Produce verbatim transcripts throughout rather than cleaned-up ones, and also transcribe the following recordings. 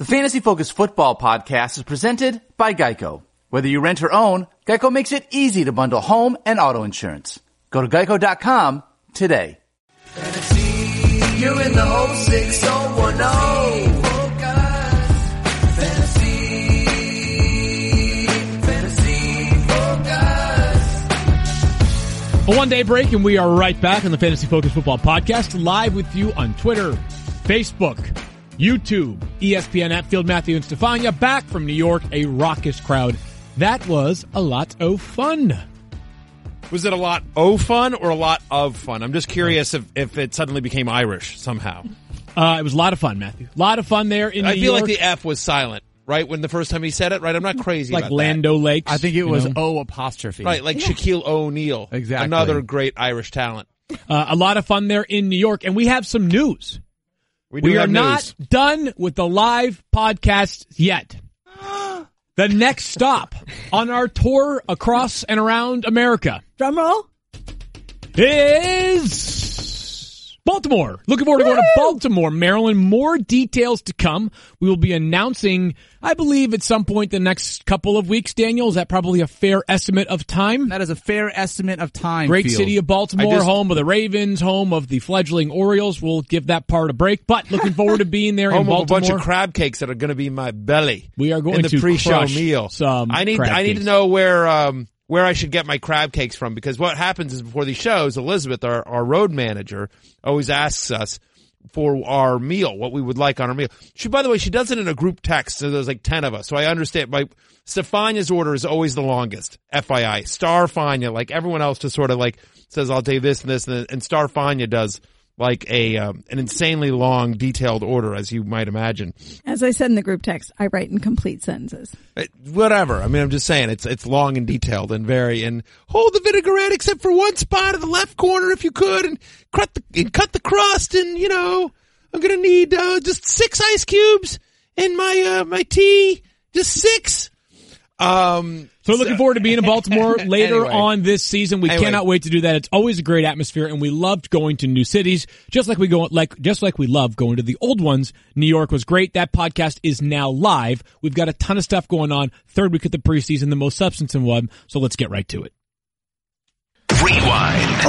The Fantasy Focus Football Podcast is presented by Geico. Whether you rent or own, Geico makes it easy to bundle home and auto insurance. Go to geico dot com today. Fantasy, you're in the oh six oh one oh. Focus. Fantasy, Fantasy Focus. A one-day break, and we are right back on the Fantasy Focus Football Podcast, live with you on Twitter, Facebook, YouTube, E S P N app, Field Matthew and Stefania, back from New York, a raucous crowd. That was a lot of fun. Was it a lot of fun or a lot of fun? I'm just curious if, if it suddenly became Irish somehow. Uh, it was a lot of fun, Matthew. A lot of fun there in I New feel York. like the F was silent, right? When the first time he said it, right? I'm not crazy like about Lando that. Lakes. I think it was you know? O apostrophe. Right, like yeah. Shaquille O'Neal. Exactly. Another great Irish talent. Uh, a lot of fun there in New York, and we have some news. We, do we are have not news. done with the live podcast yet. The next stop on our tour across and around America. Drum roll. Is Baltimore. Looking forward to going to Baltimore, Maryland. More details to come. We will be announcing, I believe, at some point the next couple of weeks. Daniel, is that probably a fair estimate of time? That is a fair estimate of time. Great Field. city of Baltimore, just, home of the Ravens, home of the fledgling Orioles. We'll give that part a break, but looking forward to being there home in Baltimore. Of a bunch of crab cakes that are going to be in my belly. We are going in the to pre-show crush meal. Some I need crab I need cakes. to know where um where I should get my crab cakes from, because what happens is before these shows, Elizabeth, our, our road manager, always asks us for our meal, what we would like on our meal. She, by the way, she does it in a group text, so there's like ten of us. So I understand. My Stefania's order is always the longest. F Y I, Starfania, like everyone else, just sort of like says, "I'll take this and this," and, and Starfania does like a um, an insanely long, detailed order, as you might imagine. As I said in the group text, I write in complete sentences. It, whatever. I mean, I'm just saying it's it's long and detailed and very and hold the vinaigrette except for one spot in the left corner if you could, and cut the and cut the crust, and you know I'm gonna need uh, just six ice cubes in my uh, my tea, just six. Um, So looking forward to being in Baltimore later Anyway. on this season. We Anyway. cannot wait to do that. It's always a great atmosphere, and we loved going to new cities, just like we go like just like we love going to the old ones. New York was great. That podcast is now live. We've got a ton of stuff going on. Third week of the preseason, the most substantive one. So let's get right to it. Rewind.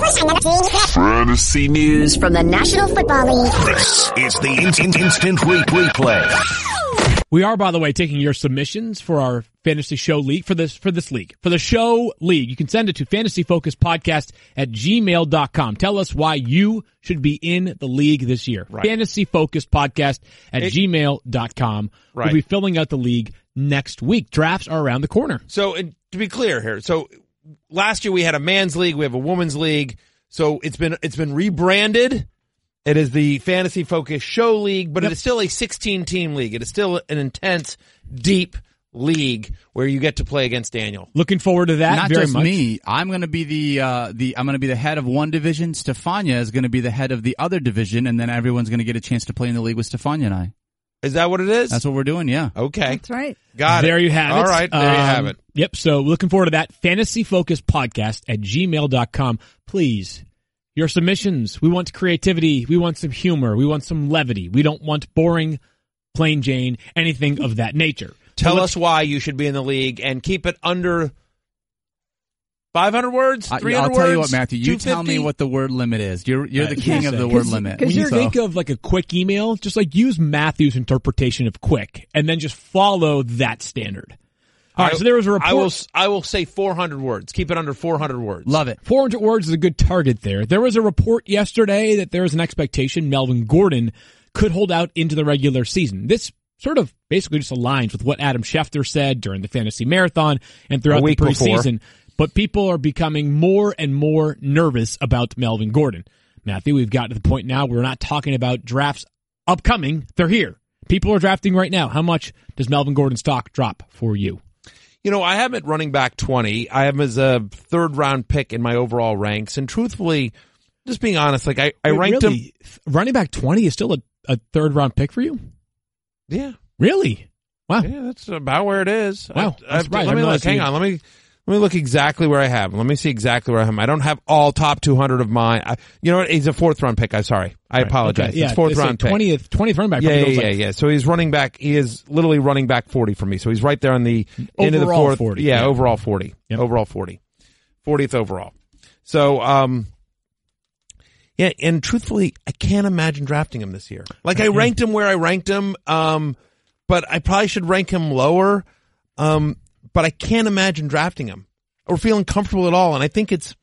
Fantasy News from the National Football League. This is the instant, instant re- replay. We are, by the way, taking your submissions for our fantasy show league, for this, for this league, for the show league. You can send it to fantasyfocuspodcast at gmail dot com. Tell us why you should be in the league this year. Right. Fantasyfocuspodcast at It, gmail dot com. Right. We'll be filling out the league next week. Drafts are around the corner. So, and to be clear here, so last year we had a man's league, we have a woman's league. So it's been it's been rebranded. It is the Fantasy Focus Show League, but Yep. it is still a sixteen-team league. It is still an intense, deep league where you get to play against Daniel. Looking forward to that Not very just much. me. I'm going to be the uh, the I'm going to be the head of one division. Stefania is going to be the head of the other division, and then everyone's going to get a chance to play in the league with Stefania and I. Is that what it is? That's what we're doing. Yeah. Okay. That's right. Got it. There you have it. All right, there you Um, have it. Yep. So looking forward to that. Fantasy Focus Podcast at gmail dot com. Please, your submissions. We want creativity. We want some humor. We want some levity. We don't want boring, plain Jane, anything of that nature. Tell So us why you should be in the league and keep it under five hundred words, I, three I'll hundred tell words. you what, Matthew. You tell me two fifty? what the word limit is. You're you're the king of the word limit. When you So- think of like a quick email, just like use Matthew's interpretation of quick and then just follow that standard. All right, I- so there was a report. I will, I will say four hundred words. Keep it under four hundred words. Love it. four hundred words is a good target there. There was a report yesterday that there is an expectation Melvin Gordon could hold out into the regular season. This sort of basically just aligns with what Adam Schefter said during the fantasy marathon and throughout A the week before. preseason. But people are becoming more and more nervous about Melvin Gordon. Matthew, we've got to the point now where we're not talking about drafts upcoming. They're here. People are drafting right now. How much does Melvin Gordon's stock drop for you? You know, I have him at running back twenty. I have him as a third round pick in my overall ranks. And truthfully, just being honest, like I, I Wait, ranked really? him. Running back twenty is still a, a third round pick for you? Yeah. Really? Wow. Yeah, that's about where it is. Wow. I, I, That's right. I let me realized look. Hang you- on. Let me Let me look exactly where I have him. Let me see exactly where I have him. I don't have all top two hundred of mine. I, you know what? He's a fourth round pick. I'm sorry. I right. apologize. Okay. Yeah, it's fourth round pick. twentieth, twentieth running back. Yeah, yeah, goes yeah, like, yeah. So he's running back. He is literally running back forty for me. So he's right there on the end of the Overall fourth. forty. Yeah, Yeah. overall forty. Yep. Overall forty. fortieth overall. So, um, yeah, and truthfully, I can't imagine drafting him this year. Like, I ranked him where I ranked him, um, but I probably should rank him lower, um, but I can't imagine drafting him or feeling comfortable at all. And I think it's,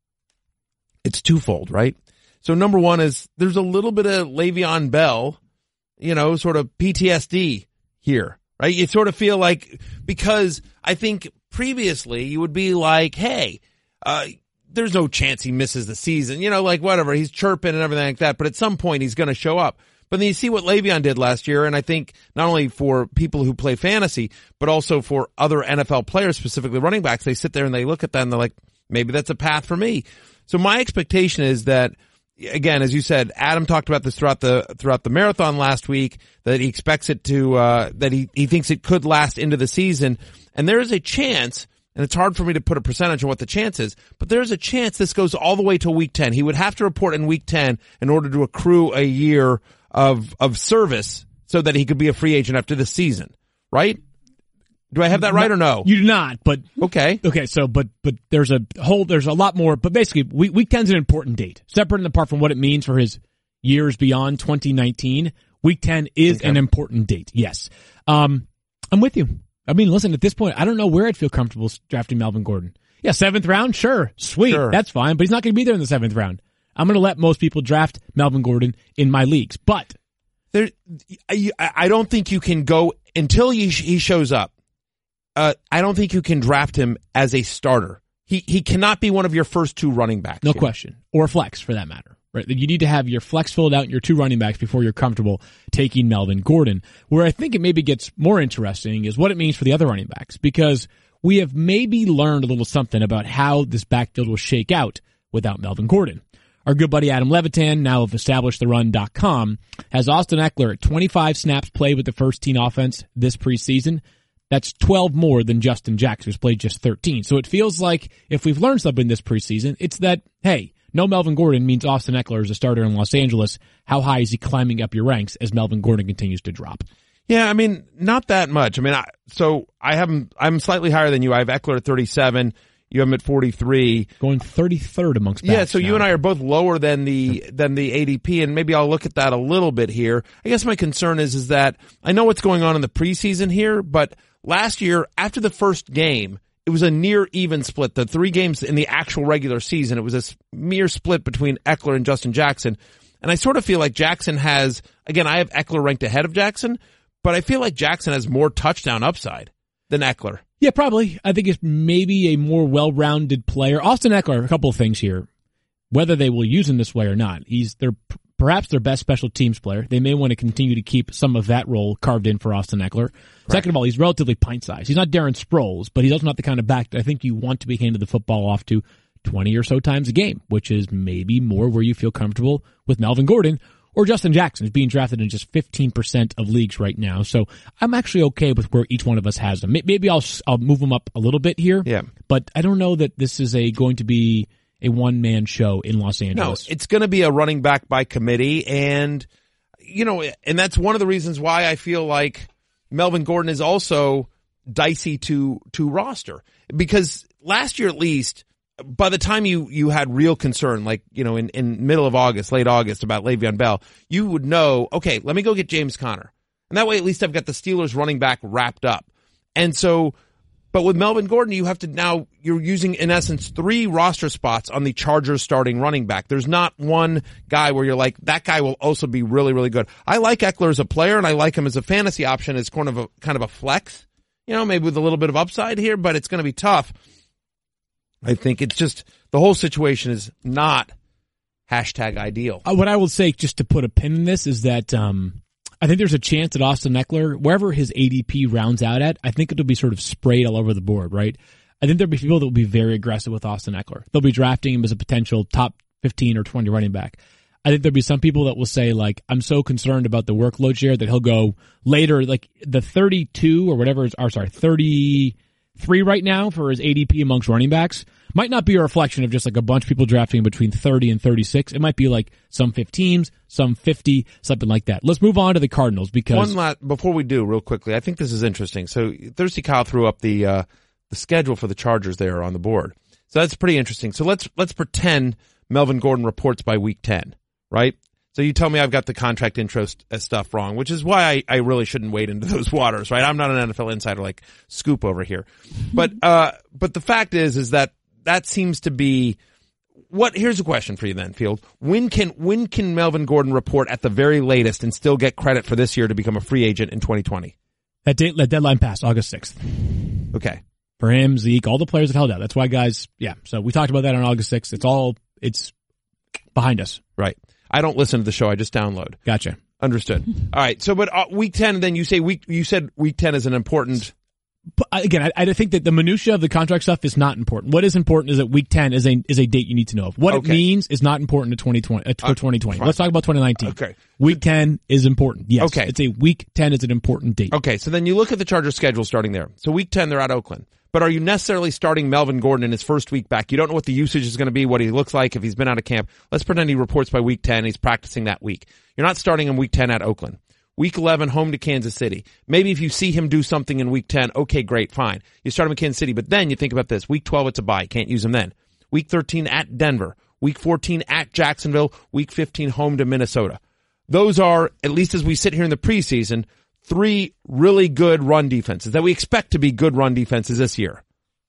it's twofold, right? So number one is there's a little bit of Le'Veon Bell, you know, sort of P T S D here, right? You sort of feel like, because I think previously you would be like, hey, uh, there's no chance he misses the season, you know, like whatever, he's chirping and everything like that, but at some point he's going to show up. But then you see what Le'Veon did last year, and I think not only for people who play fantasy, but also for other N F L players, specifically running backs, they sit there and they look at that and they're like, maybe that's a path for me. So my expectation is that, again, as you said, Adam talked about this throughout the throughout the marathon last week, that he expects it to, uh, that he, he thinks it could last into the season. And there is a chance, and it's hard for me to put a percentage on what the chance is, but there's a chance this goes all the way to week ten. He would have to report in week ten in order to accrue a year of of service so that he could be a free agent after the season, right? Do I have that right or no? You do not, but okay. Okay, so but but there's a whole there's a lot more, but basically week week ten is an important date. Separate and apart from what it means for his years beyond twenty nineteen, week ten is okay. an important date. Yes. Um I'm with you. I mean, listen, at this point, I don't know where I'd feel comfortable drafting Melvin Gordon. Yeah, seventh round, sure. Sweet. Sure. That's fine, but he's not going to be there in the seventh round. I'm going to let most people draft Melvin Gordon in my leagues, but there, I, I don't think you can go until he, he shows up. Uh, I don't think you can draft him as a starter. He he cannot be one of your first two running backs. No here. question. Or flex, for that matter. Right? You need to have your flex filled out and your two running backs before you're comfortable taking Melvin Gordon. Where I think it maybe gets more interesting is what it means for the other running backs, because we have maybe learned a little something about how this backfield will shake out without Melvin Gordon. Our good buddy Adam Levitan, now of establish the run dot com, has Austin Eckler at twenty-five snaps played with the first team offense this preseason. That's twelve more than Justin Jackson, who's played just thirteen. So it feels like if we've learned something this preseason, it's that, hey, no Melvin Gordon means Austin Eckler is a starter in Los Angeles. How high is he climbing up your ranks as Melvin Gordon continues to drop? Yeah, I mean, not that much. I mean, I, so I have him, I'm slightly higher than you. I have Eckler at thirty-seven. You have him at forty-three. Going thirty-third amongst backs. Yeah, so now. you and I are both lower than the than the A D P, and maybe I'll look at that a little bit here. I guess my concern is is that I know what's going on in the preseason here, but last year, after the first game, it was a near even split. The three games in the actual regular season, it was a mere split between Eckler and Justin Jackson. And I sort of feel like Jackson has, again, I have Eckler ranked ahead of Jackson, but I feel like Jackson has more touchdown upside than Eckler. Yeah, probably. I think it's maybe a more well-rounded player. Austin Eckler, a couple of things here. Whether they will use him this way or not, he's their perhaps their best special teams player. They may want to continue to keep some of that role carved in for Austin Eckler. Right. Second of all, he's relatively pint-sized. He's not Darren Sproles, but he's also not the kind of back that I think you want to be handed the football off to twenty or so times a game, which is maybe more where you feel comfortable with Melvin Gordon or Justin Jackson, who's being drafted in just fifteen percent of leagues right now. So I'm actually okay with where each one of us has them. Maybe I'll I'll move them up a little bit here. Yeah. But I don't know that this is a going to be a one-man show in Los Angeles. No, it's going to be a running back by committee, and you know, and that's one of the reasons why I feel like Melvin Gordon is also dicey to to roster, because last year at least, by the time you, you had real concern, like, you know, in, in middle of August, late August about Le'Veon Bell, you would know, okay, let me go get James Conner. And that way at least I've got the Steelers running back wrapped up. And so, but with Melvin Gordon, you have to now, you're using in essence three roster spots on the Chargers starting running back. There's not one guy where you're like, that guy will also be really, really good. I like Eckler as a player, and I like him as a fantasy option as kind of a, kind of a flex, you know, maybe with a little bit of upside here, but it's going to be tough. I think it's just, the whole situation is not hashtag ideal. Uh, what I will say, just to put a pin in this, is that um, I think there's a chance that Austin Eckler, wherever his A D P rounds out at, I think it'll be sort of sprayed all over the board, right? I think there'll be people that will be very aggressive with Austin Eckler. They'll be drafting him as a potential top fifteen or twenty running back. I think there'll be some people that will say, like, I'm so concerned about the workload share that he'll go later, like the thirty-two or whatever, or sorry, thirty three right now for his A D P amongst running backs might not be a reflection of just like a bunch of people drafting between thirty and thirty-six. It might be like some fifteens, some fifty, something like that. Let's move on to the Cardinals because one last, before we do, real quickly, I think this is interesting. So Thirsty Kyle threw up the uh, the schedule for the Chargers there on the board. So that's pretty interesting. So let's let's pretend Melvin Gordon reports by week ten, right? So you tell me I've got the contract intro st- stuff wrong, which is why I, I really shouldn't wade into those waters, right? I'm not an N F L insider like Scoop over here. But uh but the fact is is that that seems to be what here's a question for you then, Field. When can when can Melvin Gordon report at the very latest and still get credit for this year to become a free agent in twenty twenty? That date that deadline passed August sixth. Okay. For him, Zeke, all the players that held out. That's why guys, yeah. So we talked about that on August sixth. It's all it's behind us. Right. I don't listen to the show. I just download. Gotcha. Understood. All right. So, but uh, week ten, then you say week, you said week ten is an important. But again, I, I think that the minutia of the contract stuff is not important. What is important is that week ten is a, is a date you need to know of. What Okay. it means is not important to twenty twenty, uh, for Uh, twenty twenty. fine. Let's talk about twenty nineteen. Okay. Week ten is important. Yes. Okay. It's a week ten is an important date. Okay. So then you look at the Chargers schedule starting there. So week ten, they're at Oakland. But are you necessarily starting Melvin Gordon in his first week back? You don't know what the usage is going to be, what he looks like, if he's been out of camp. Let's pretend he reports by week ten. He's practicing that week. You're not starting him week ten at Oakland. Week eleven, home to Kansas City. Maybe if you see him do something in week ten, okay, great, fine. You start him in Kansas City. But then you think about this. Week twelve, it's a bye. Can't use him then. Week thirteen at Denver. Week fourteen at Jacksonville. Week fifteen, home to Minnesota. Those are, at least as we sit here in the preseason, three really good run defenses that we expect to be good run defenses this year.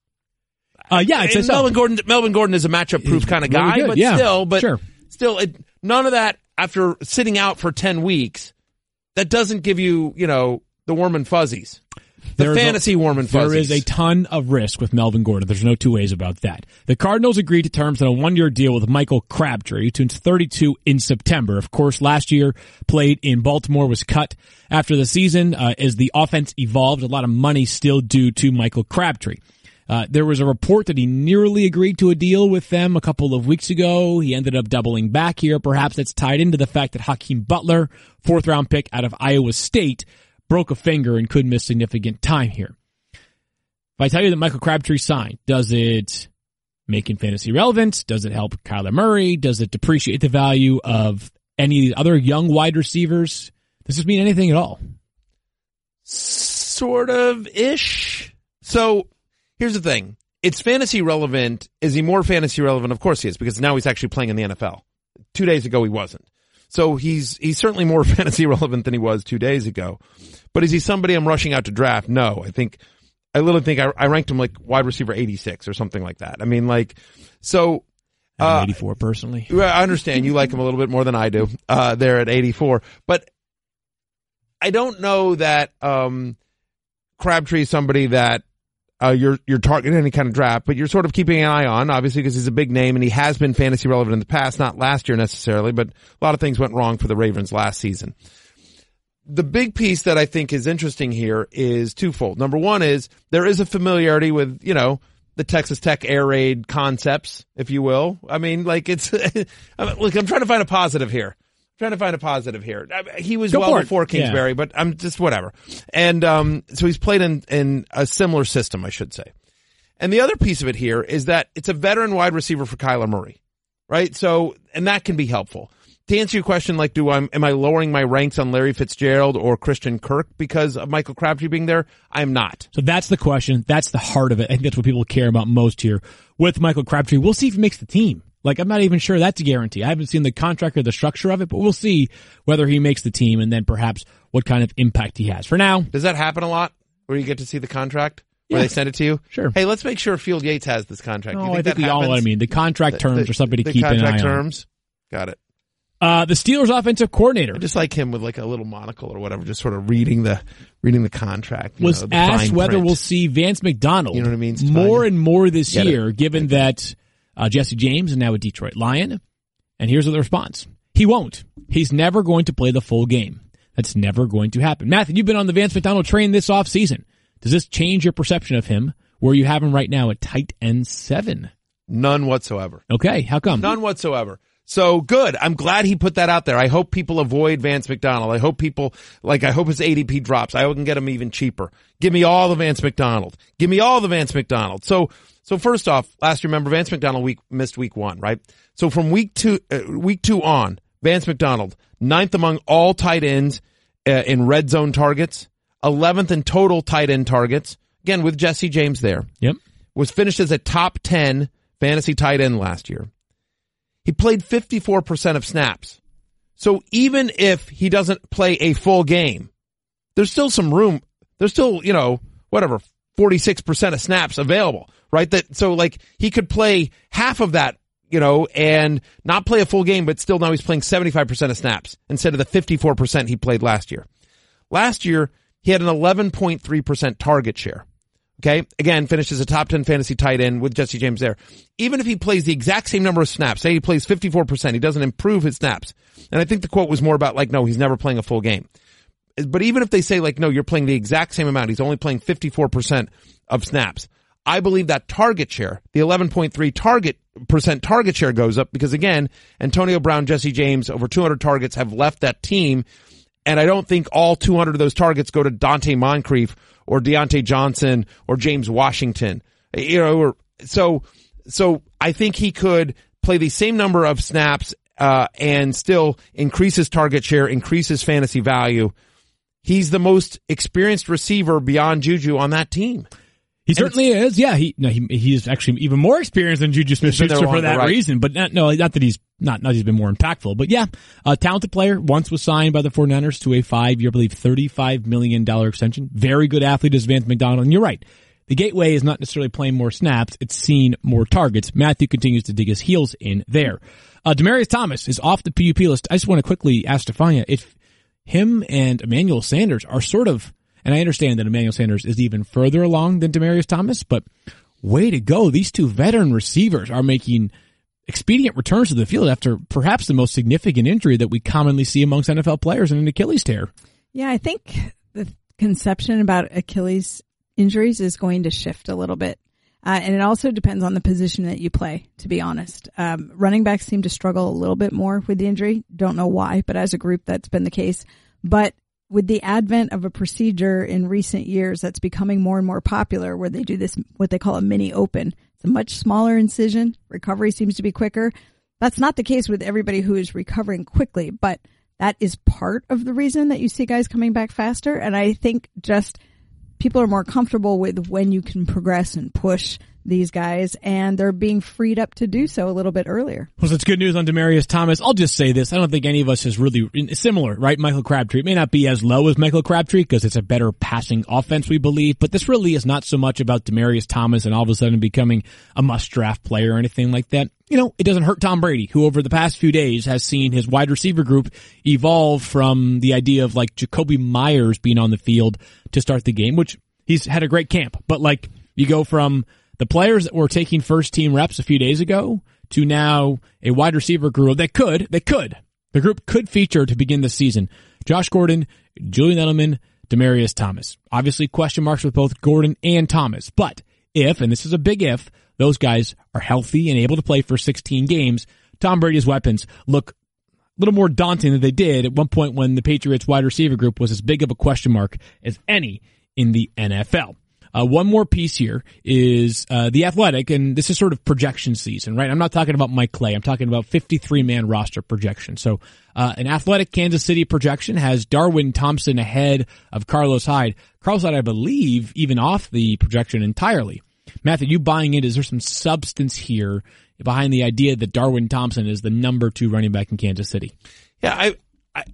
Uh, yeah, it's And Melvin Gordon, Melvin Gordon is a matchup-proof kind of really guy, good, but yeah, still, but sure. still, it, none of that after sitting out for ten weeks. That doesn't give you, you know, the warm and fuzzies. The There's fantasy a, warm and There fuzzies. is a ton of risk with Melvin Gordon. There's no two ways about that. The Cardinals agreed to terms on a one-year deal with Michael Crabtree, who turns thirty-two in September. Of course, last year played in Baltimore, was cut after the season uh, as the offense evolved. A lot of money still due to Michael Crabtree. Uh, there was a report that he nearly agreed to a deal with them a couple of weeks ago. He ended up doubling back here. Perhaps that's tied into the fact that Hakeem Butler, fourth round pick out of Iowa State, broke a finger and could miss significant time here. If I tell you that Michael Crabtree signed, does it make him fantasy relevant? Does it help Kyler Murray? Does it depreciate the value of any other young wide receivers? Does this mean anything at all? Sort of ish. So here's the thing. It's fantasy relevant. Is he more fantasy relevant? Of course he is, because now he's actually playing in the N F L. Two days ago he wasn't. So he's he's certainly more fantasy relevant than he was two days ago. But is he somebody I'm rushing out to draft? No. I think I literally think I, I ranked him like wide receiver eighty-six or something like that. I mean, like, so I'm uh, eighty-four personally. I understand you like him a little bit more than I do. Uh, there at eighty-four, but I don't know that um, Crabtree is somebody that uh, you're you're targeting any kind of draft, but you're sort of keeping an eye on, obviously, because he's a big name and he has been fantasy relevant in the past, not last year necessarily, but a lot of things went wrong for the Ravens last season. The big piece that I think is interesting here is twofold. Number one is there is a familiarity with, you know, the Texas Tech air raid concepts, if you will. I mean, like it's, look, I'm trying to find a positive here. I'm trying to find a positive here. He was Go well for it. before Kingsbury, Yeah. but I'm just whatever. And, um, so he's played in, in a similar system, I should say. And the other piece of it here is that it's a veteran wide receiver for Kyler Murray, right? So, and that can be helpful. To answer your question, like, do I, am I lowering my ranks on Larry Fitzgerald or Christian Kirk because of Michael Crabtree being there? I'm not. So that's the question. That's the heart of it. I think that's what people care about most here with Michael Crabtree. We'll see if he makes the team. Like, I'm not even sure that's a guarantee. I haven't seen the contract or the structure of it, but we'll see whether he makes the team and then perhaps what kind of impact he has. For now, Does that happen a lot where you get to see the contract? Where Yeah. they send it to you? Sure. Hey, let's make sure Field Yates has this contract. no, you I think think that we all know what I happens? mean. The contract terms The- are something to the keep an eye contract on. terms. Got it. Uh, the Steelers offensive coordinator I just like him with like a little monocle or whatever, just sort of reading the reading the contract. You was know, the asked fine whether print. we'll see Vance McDonald You know what I mean, more Stefania? and more this Get it. year, given that uh, Jesse James is now a Detroit Lion. And here's the response. He won't. He's never going to play the full game. That's never going to happen. Matthew, you've been on the Vance McDonald train this offseason. Does this change your perception of him where you have him right now at tight end seven? None whatsoever. Okay, how come? None whatsoever. So good. I'm glad he put that out there. I hope people avoid Vance McDonald. I hope people, like, I hope his A D P drops. I can get him even cheaper. Give me all the Vance McDonald. Give me all the Vance McDonald. So, so first off, last year, remember, Vance McDonald week, missed week one, right? So from week two, uh, week two on, Vance McDonald, ninth among all tight ends uh, in red zone targets, eleventh in total tight end targets, again, with Jesse James there. Yep. Was finished as a top ten fantasy tight end last year. He played fifty-four percent of snaps. So even if he doesn't play a full game, there's still some room. There's still, you know, whatever, forty-six percent of snaps available, right? That, so like he could play half of that, you know, and not play a full game, but still now he's playing seventy-five percent of snaps instead of the fifty-four percent he played last year. Last year, he had an eleven point three percent target share. Okay. Again, finishes a top ten fantasy tight end with Jesse James there. Even if he plays the exact same number of snaps, say he plays fifty-four percent, he doesn't improve his snaps. And I think the quote was more about like, no, he's never playing a full game. But even if they say like, no, you're playing the exact same amount, he's only playing fifty-four percent of snaps. I believe that target share, the eleven point three target percent target share goes up because again, Antonio Brown, Jesse James, over two hundred targets have left that team. And I don't think all two hundred of those targets go to Dante Moncrief or Deontay Johnson or James Washington. You know, or, so, so I think he could play the same number of snaps, uh, and still increase his target share, increase his fantasy value. He's the most experienced receiver beyond Juju on that team. He certainly is. Yeah, he no, he he is actually even more experienced than Juju Smith-Schuster for that right. reason. But not, no, not that he's not not he's been more impactful. But yeah, a talented player. Once was signed by the 49ers to a five-year, I believe, thirty-five million dollars extension. Very good athlete is Vance McDonald. And you're right. The gateway is not necessarily playing more snaps. It's seeing more targets. Matthew continues to dig his heels in there. Uh, Demaryius Thomas is off the P U P list. I just want to quickly ask Stefania if him and Emmanuel Sanders are sort of, and I understand that Emmanuel Sanders is even further along than Demaryius Thomas, but way to go. These two veteran receivers are making expedient returns to the field after perhaps the most significant injury that we commonly see amongst N F L players in an Achilles tear. Yeah, I think the conception about Achilles injuries is going to shift a little bit. Uh, and it also depends on the position that you play, to be honest. Um, running backs seem to struggle a little bit more with the injury. Don't know why, but as a group, that's been the case. But with the advent of a procedure in recent years that's becoming more and more popular where they do this, what they call a mini open. It's a much smaller incision. Recovery seems to be quicker. That's not the case with everybody who is recovering quickly, but that is part of the reason that you see guys coming back faster. And I think just people are more comfortable with when you can progress and push these guys, and they're being freed up to do so a little bit earlier. Well, that's good news on Demaryius Thomas. I'll just say this. I don't think any of us is really similar, right? Michael Crabtree. It may not be as low as Michael Crabtree because it's a better passing offense, we believe, but this really is not so much about Demaryius Thomas and all of a sudden becoming a must-draft player or anything like that. You know, it doesn't hurt Tom Brady, who over the past few days has seen his wide receiver group evolve from the idea of like Jacoby Myers being on the field to start the game, which he's had a great camp. But like you go from the players that were taking first team reps a few days ago to now a wide receiver group that could, they could, the group could feature to begin the season. Josh Gordon, Julian Edelman, Demaryius Thomas. Obviously question marks with both Gordon and Thomas. But if, and this is a big if, those guys are healthy and able to play for sixteen games, Tom Brady's weapons look a little more daunting than they did at one point when the Patriots wide receiver group was as big of a question mark as any in the N F L. Uh, one more piece here is uh, The Athletic, and this is sort of projection season, right? I'm not talking about Mike Clay. I'm talking about fifty-three man roster projection. So uh, an Athletic Kansas City projection has Darwin Thompson ahead of Carlos Hyde. Carlos Hyde, I believe, even off the projection entirely. Matthew, you buying it? Is there some substance here behind the idea that Darwin Thompson is the number two running back in Kansas City? Yeah, I I,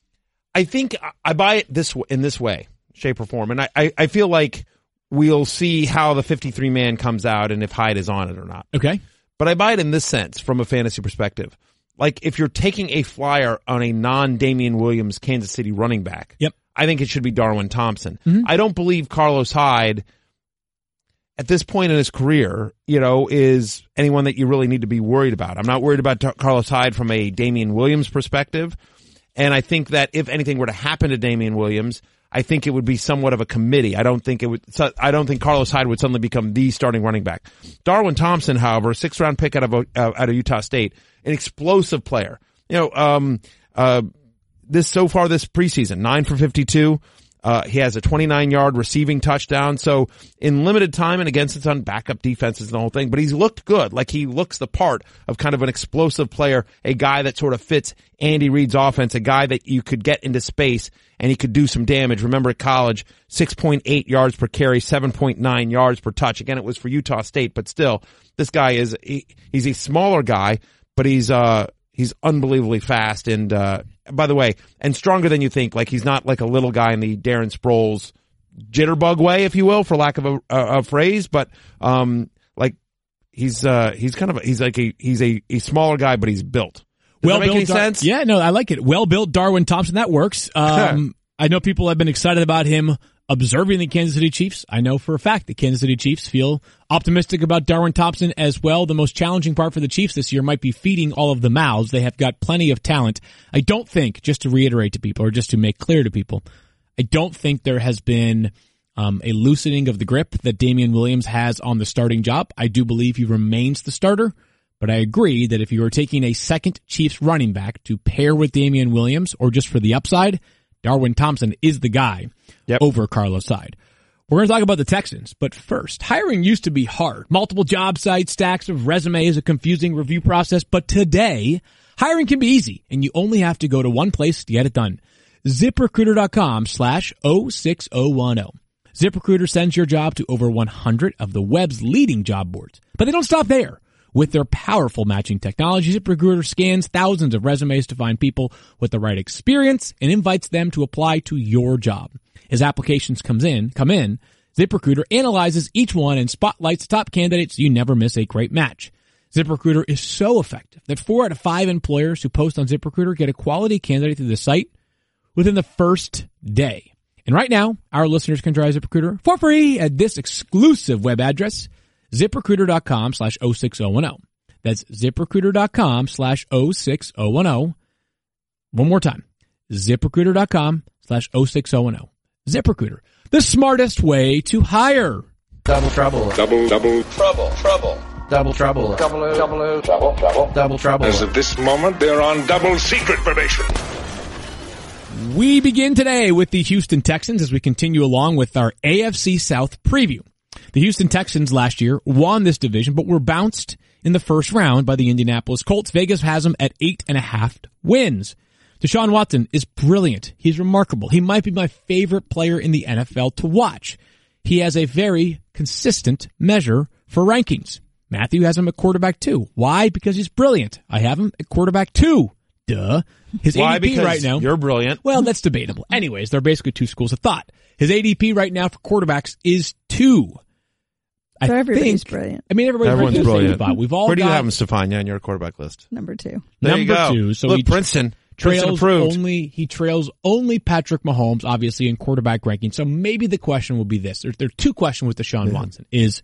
I think I buy it this in this way, shape, or form. And I, I, I feel like we'll see how the fifty-three man comes out and if Hyde is on it or not. Okay. But I buy it in this sense from a fantasy perspective. Like if you're taking a flyer on a non-Damian Williams Kansas City running back, yep, I think it should be Darwin Thompson. Mm-hmm. I don't believe Carlos Hyde at this point in his career, you know, is anyone that you really need to be worried about. I'm not worried about T- Carlos Hyde from a Damian Williams perspective. And I think that if anything were to happen to Damian Williams, I think it would be somewhat of a committee. I don't think it would, so I don't think Carlos Hyde would suddenly become the starting running back. Darwin Thompson, however, a sixth round pick out of, uh, out of Utah State, an explosive player. You know, um, uh, this so far this preseason, nine for fifty-two. Uh, he has a twenty-nine yard receiving touchdown. So in limited time and against its own backup defenses and the whole thing, but he's looked good. Like he looks the part of kind of an explosive player, a guy that sort of fits Andy Reid's offense, a guy that you could get into space and he could do some damage. Remember at college, six point eight yards per carry, seven point nine yards per touch. Again, it was for Utah State, but still, this guy is, he, he's a smaller guy, but he's, uh, he's unbelievably fast and, uh, by the way, and stronger than you think. Like he's not like a little guy in the Darren Sproles jitterbug way, if you will, for lack of a, a, a phrase, but, um, like he's, uh, he's kind of, a, he's like a, he's a, a smaller guy, but he's built. Does well that make built any Dar- sense? Yeah, no, I like it. Well built Darwin Thompson. That works. Um, I know people have been excited about him observing the Kansas City Chiefs. I know for a fact the Kansas City Chiefs feel optimistic about Darwin Thompson as well. The most challenging part for the Chiefs this year might be feeding all of the mouths. They have got plenty of talent. I don't think, just to reiterate to people or just to make clear to people, I don't think there has been um, a loosening of the grip that Damian Williams has on the starting job. I do believe he remains the starter, but I agree that if you are taking a second Chiefs running back to pair with Damian Williams or just for the upside, Darwin Thompson is the guy yep. over Carlos Hyde. We're going to talk about the Texans, but first, hiring used to be hard. Multiple job sites, stacks of resumes, a confusing review process, but today, hiring can be easy, and you only have to go to one place to get it done. ZipRecruiter.com slash 06010. ZipRecruiter sends your job to over one hundred of the web's leading job boards, but they don't stop there. With their powerful matching technology, ZipRecruiter scans thousands of resumes to find people with the right experience and invites them to apply to your job. As applications comes in, come in, ZipRecruiter analyzes each one and spotlights top candidates so you never miss a great match. ZipRecruiter is so effective that four out of five employers who post on ZipRecruiter get a quality candidate to the site within the first day. And right now, our listeners can try ZipRecruiter for free at this exclusive web address, ZipRecruiter.com slash 06010. That's ZipRecruiter.com slash 06010. One more time. ZipRecruiter.com slash 06010. ZipRecruiter, the smartest way to hire. Double trouble. Double, double trouble. Trouble. Double trouble. Double, double, trouble, trouble. Double trouble. As of this moment, they're on double secret probation. We begin today with the Houston Texans as we continue along with our A F C South preview. The Houston Texans last year won this division, but were bounced in the first round by the Indianapolis Colts. Vegas has them at eight and a half wins. Deshaun Watson is brilliant. He's remarkable. He might be my favorite player in the N F L to watch. He has a very consistent measure for rankings. Matthew has him at quarterback two. Why? Because he's brilliant. I have him at quarterback two. Duh. His Why? A D P because right now. You're brilliant. Well, that's debatable. Anyways, they're basically two schools of thought. His A D P right now for quarterbacks is two. I So everybody's think, brilliant. I mean, everybody's Everyone's right in the same brilliant. spot. We've all Where do you got have him, Stefania, on your quarterback list? Number two. There number you go. two. So Look, he Princeton. Princeton trails approved. only he trails only Patrick Mahomes, obviously in quarterback ranking. So maybe the question will be this: there, there are two questions with Deshaun Yeah. Watson. Is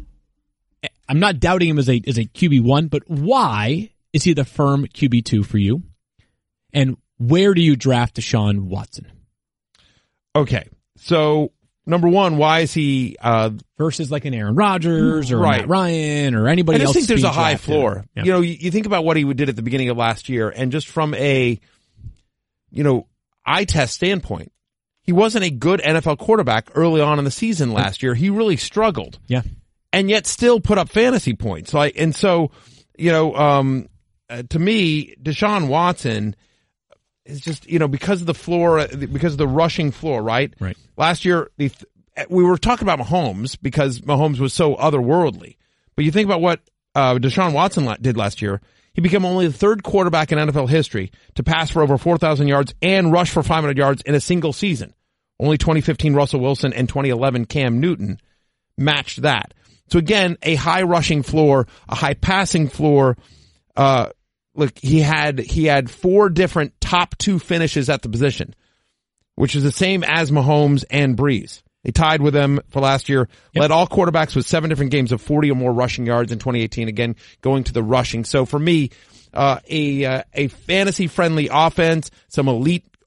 I'm not doubting him as a as a Q B one, but why is he the firm Q B two for you? And where do you draft Deshaun Watson? Okay, so number one, why is he uh, versus like an Aaron Rodgers or right. Matt Ryan or anybody I just else? think there's being a high drafted? floor. Yeah. You know, you, you think about what he did at the beginning of last year, and just from a, you know, eye test standpoint, he wasn't a good N F L quarterback early on in the season last year. He really struggled. Yeah. And yet still put up fantasy points. Like, and so, you know, um, uh, to me, Deshaun Watson is just, you know, because of the floor, because of the rushing floor, right? Right. Last year, the, we were talking about Mahomes because Mahomes was so otherworldly. But you think about what uh, Deshaun Watson did last year. He became only the third quarterback in N F L history to pass for over four thousand yards and rush for five hundred yards in a single season. Only twenty fifteen Russell Wilson and twenty eleven Cam Newton matched that. So again, a high rushing floor, a high passing floor. Uh, look, he had, he had four different top two finishes at the position, which is the same as Mahomes and Breeze. They tied with them for last year, yep. led all quarterbacks with seven different games of forty or more rushing yards in twenty eighteen, again, going to the rushing. So for me, uh, a, uh, a fantasy friendly offense, some elite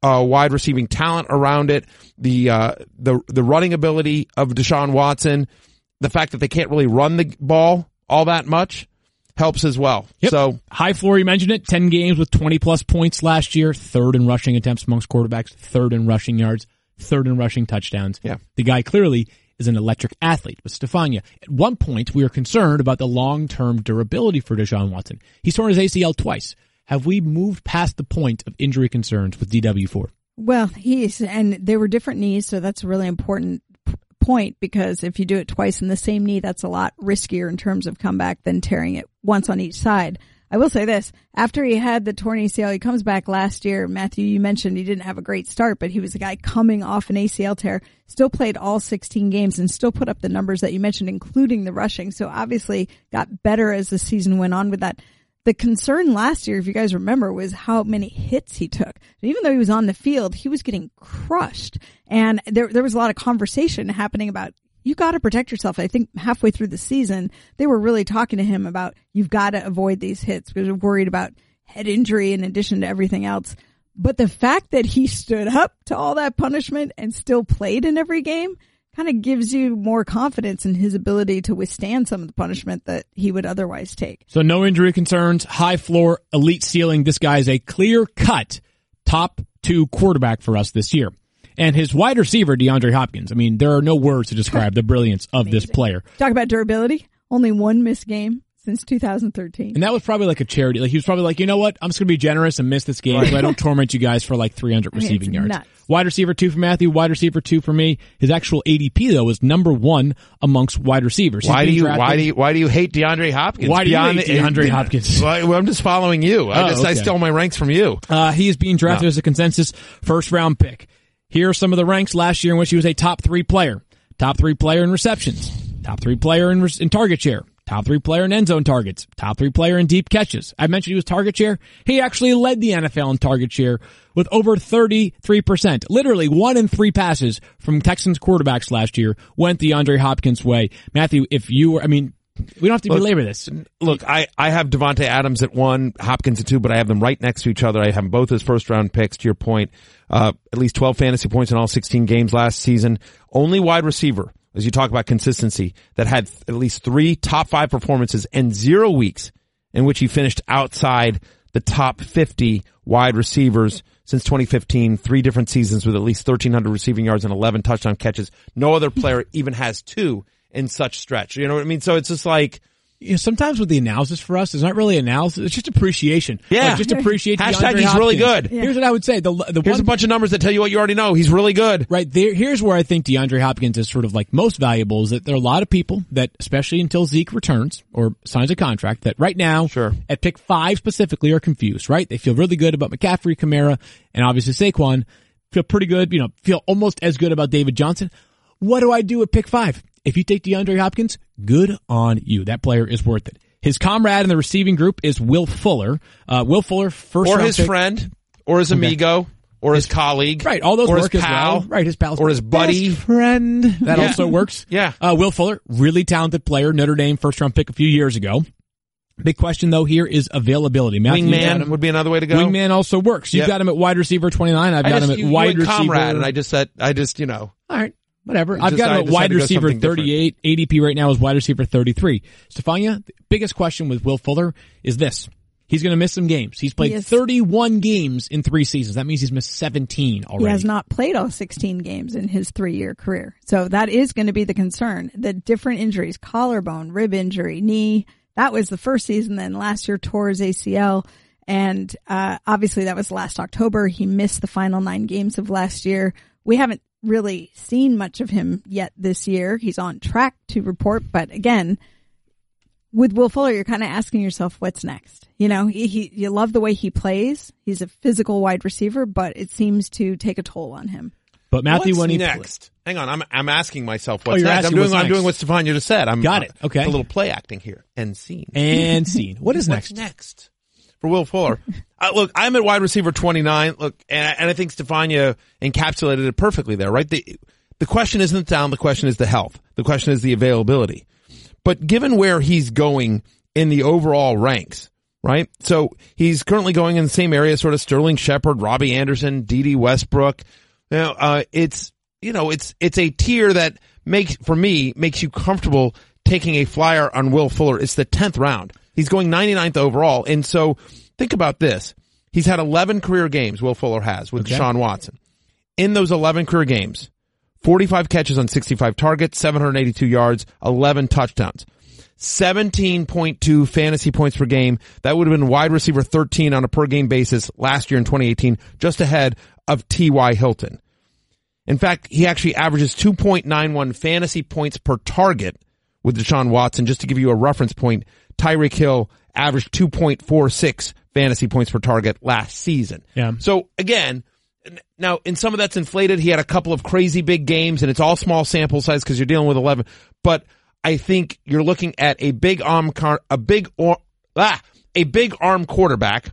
uh, wide receiving talent around it, the uh, the the running ability of Deshaun Watson, the fact that they can't really run the ball all that much helps as well. Yep. So high floor, you mentioned it, ten games with twenty plus points last year, third in rushing attempts amongst quarterbacks, third in rushing yards, third in rushing touchdowns. Yeah. The guy clearly is an electric athlete with Stefania. At one point, we were concerned about the long-term durability for Deshaun Watson. He's torn his A C L twice. Have we moved past the point of injury concerns with D W four? Well, he's, and they were different knees, so that's a really important p- point because if you do it twice in the same knee, that's a lot riskier in terms of comeback than tearing it once on each side. I will say this, after he had the torn A C L, he comes back last year. Matthew, you mentioned he didn't have a great start, but he was a guy coming off an A C L tear, still played all sixteen games and still put up the numbers that you mentioned, including the rushing. So obviously got better as the season went on with that. The concern last year, if you guys remember, was how many hits he took. Even though he was on the field, he was getting crushed. And there, there was a lot of conversation happening about, you got to protect yourself. I think halfway through the season, they were really talking to him about, you've got to avoid these hits because we're worried about head injury in addition to everything else. But the fact that he stood up to all that punishment and still played in every game kind of gives you more confidence in his ability to withstand some of the punishment that he would otherwise take. So no injury concerns, high floor, elite ceiling. This guy is a clear-cut top two quarterback for us this year. And his wide receiver, DeAndre Hopkins, I mean, there are no words to describe the brilliance of this player. Talk about durability. Only one missed game since two thousand thirteen. And that was probably like a charity. Like he was probably like, you know what? I'm just going to be generous and miss this game right. so I don't torment you guys for like three hundred I mean, receiving yards. Nuts. Wide receiver two for Matthew, wide receiver two for me. His actual A D P though is number one amongst wide receivers. Why do you drafted. why do you why do you hate DeAndre Hopkins? Why do you Beyond hate DeAndre Hopkins? Well, I'm just following you. I oh, just okay. I stole my ranks from you. Uh, he is being drafted no. as a consensus first round pick. Here are some of the ranks last year in which he was a top three player. Top three player in receptions. Top three player in, in target share. Top three player in end zone targets. Top three player in deep catches. I mentioned he was target share. He actually led the N F L in target share with over thirty-three percent. Literally one in three passes from Texans quarterbacks last year went DeAndre Hopkins' way. Matthew, if you were, I mean, we don't have to look, belabor this. Look, I, I have Devontae Adams at one, Hopkins at two, but I have them right next to each other. I have them both as first round picks, to your point. Uh, at least twelve fantasy points in all sixteen games last season. Only wide receiver, as you talk about consistency, that had at least three top five performances and zero weeks in which he finished outside the top fifty wide receivers since twenty fifteen. Three different seasons with at least thirteen hundred receiving yards and eleven touchdown catches. No other player even has two in such stretch. You know what I mean? So it's just like, you know, sometimes with the analysis for us, it's not really analysis. It's just appreciation. Yeah. Like, just appreciate Hashtag DeAndre he's Hopkins. really good. Yeah. Here's what I would say. The, the Here's one, a bunch of numbers that tell you what you already know. He's really good. Right there. Here's where I think DeAndre Hopkins is sort of like most valuable is that there are a lot of people that, especially until Zeke returns or signs a contract, that right now Sure. at pick five specifically are confused, right? They feel really good about McCaffrey, Kamara, and obviously Saquon. Feel pretty good, you know, feel almost as good about David Johnson. What do I do at pick five? If you take DeAndre Hopkins, good on you. That player is worth it. His comrade in the receiving group is Will Fuller. Uh, Will Fuller, first Or round his pick. friend, or his amigo, or his, his colleague. Right, all those or work his as pal, well. Right, his pals. or his buddy. Best friend. That Yeah. also works. Yeah. Uh, Will Fuller, really talented player, Notre Dame first round pick a few years ago. Big question though here is availability. Matthew, Wingman would be another way to go. Wingman also works. You've Yep. got him at wide receiver twenty-nine. I've I got just, him at you, wide you went receiver. comrade, and I just said, I just, you know. All right. Whatever. Just I've got him decided at wide to go receiver something different. thirty-eight. A D P right now is wide receiver thirty-three. Stefania, the biggest question with Will Fuller is this. He's going to miss some games. He's played He is. thirty-one games in three seasons. That means he's missed seventeen already. He has not played all sixteen games in his three-year career. So that is going to be the concern. The different injuries, collarbone, rib injury, knee. That was the first season. Then last year tore his A C L. And uh obviously that was last October. He missed the final nine games of last year. We haven't really seen much of him yet this year. He's on track to report. But again, with Will Fuller, you're kind of asking yourself, what's next? You know, he, he, you love the way he plays. He's a physical wide receiver, but it seems to take a toll on him. But Matthew, What's when he next? Hang on, I'm I'm asking myself Oh, what's you're next. I'm asking doing what's I'm doing what next. Stefania just said. I'm Got it. Okay. A little play acting here. End scene. and scene. What is What's next? next for Will Fuller? uh, look, I'm at wide receiver twenty-nine. Look, and, and I think Stefania encapsulated it perfectly there. Right. The the question isn't the talent. The question is the health. The question is the availability. But given where he's going in the overall ranks, right? So he's currently going in the same area, sort of Sterling Shepard, Robbie Anderson, Dede Westbrook. Now, uh, it's, you know, it's, it's a tier that makes, for me, makes you comfortable taking a flyer on Will Fuller. It's the tenth round. He's going ninety-ninth overall. And so think about this. He's had eleven career games, Will Fuller has, with Okay. Deshaun Watson. In those eleven career games, forty-five catches on sixty-five targets, seven hundred eighty-two yards, eleven touchdowns. seventeen point two fantasy points per game. That would have been wide receiver thirteen on a per game basis last year in twenty eighteen, just ahead of T Y. Hilton. In fact, he actually averages two point nine one fantasy points per target with Deshaun Watson. Just to give you a reference point, Tyreek Hill averaged two point four six fantasy points per target last season. Yeah. So again, now in some of that's inflated. He had a couple of crazy big games, and it's all small sample size because you're dealing with eleven. But I think you're looking at a big arm, car, a big or, ah, a big arm quarterback,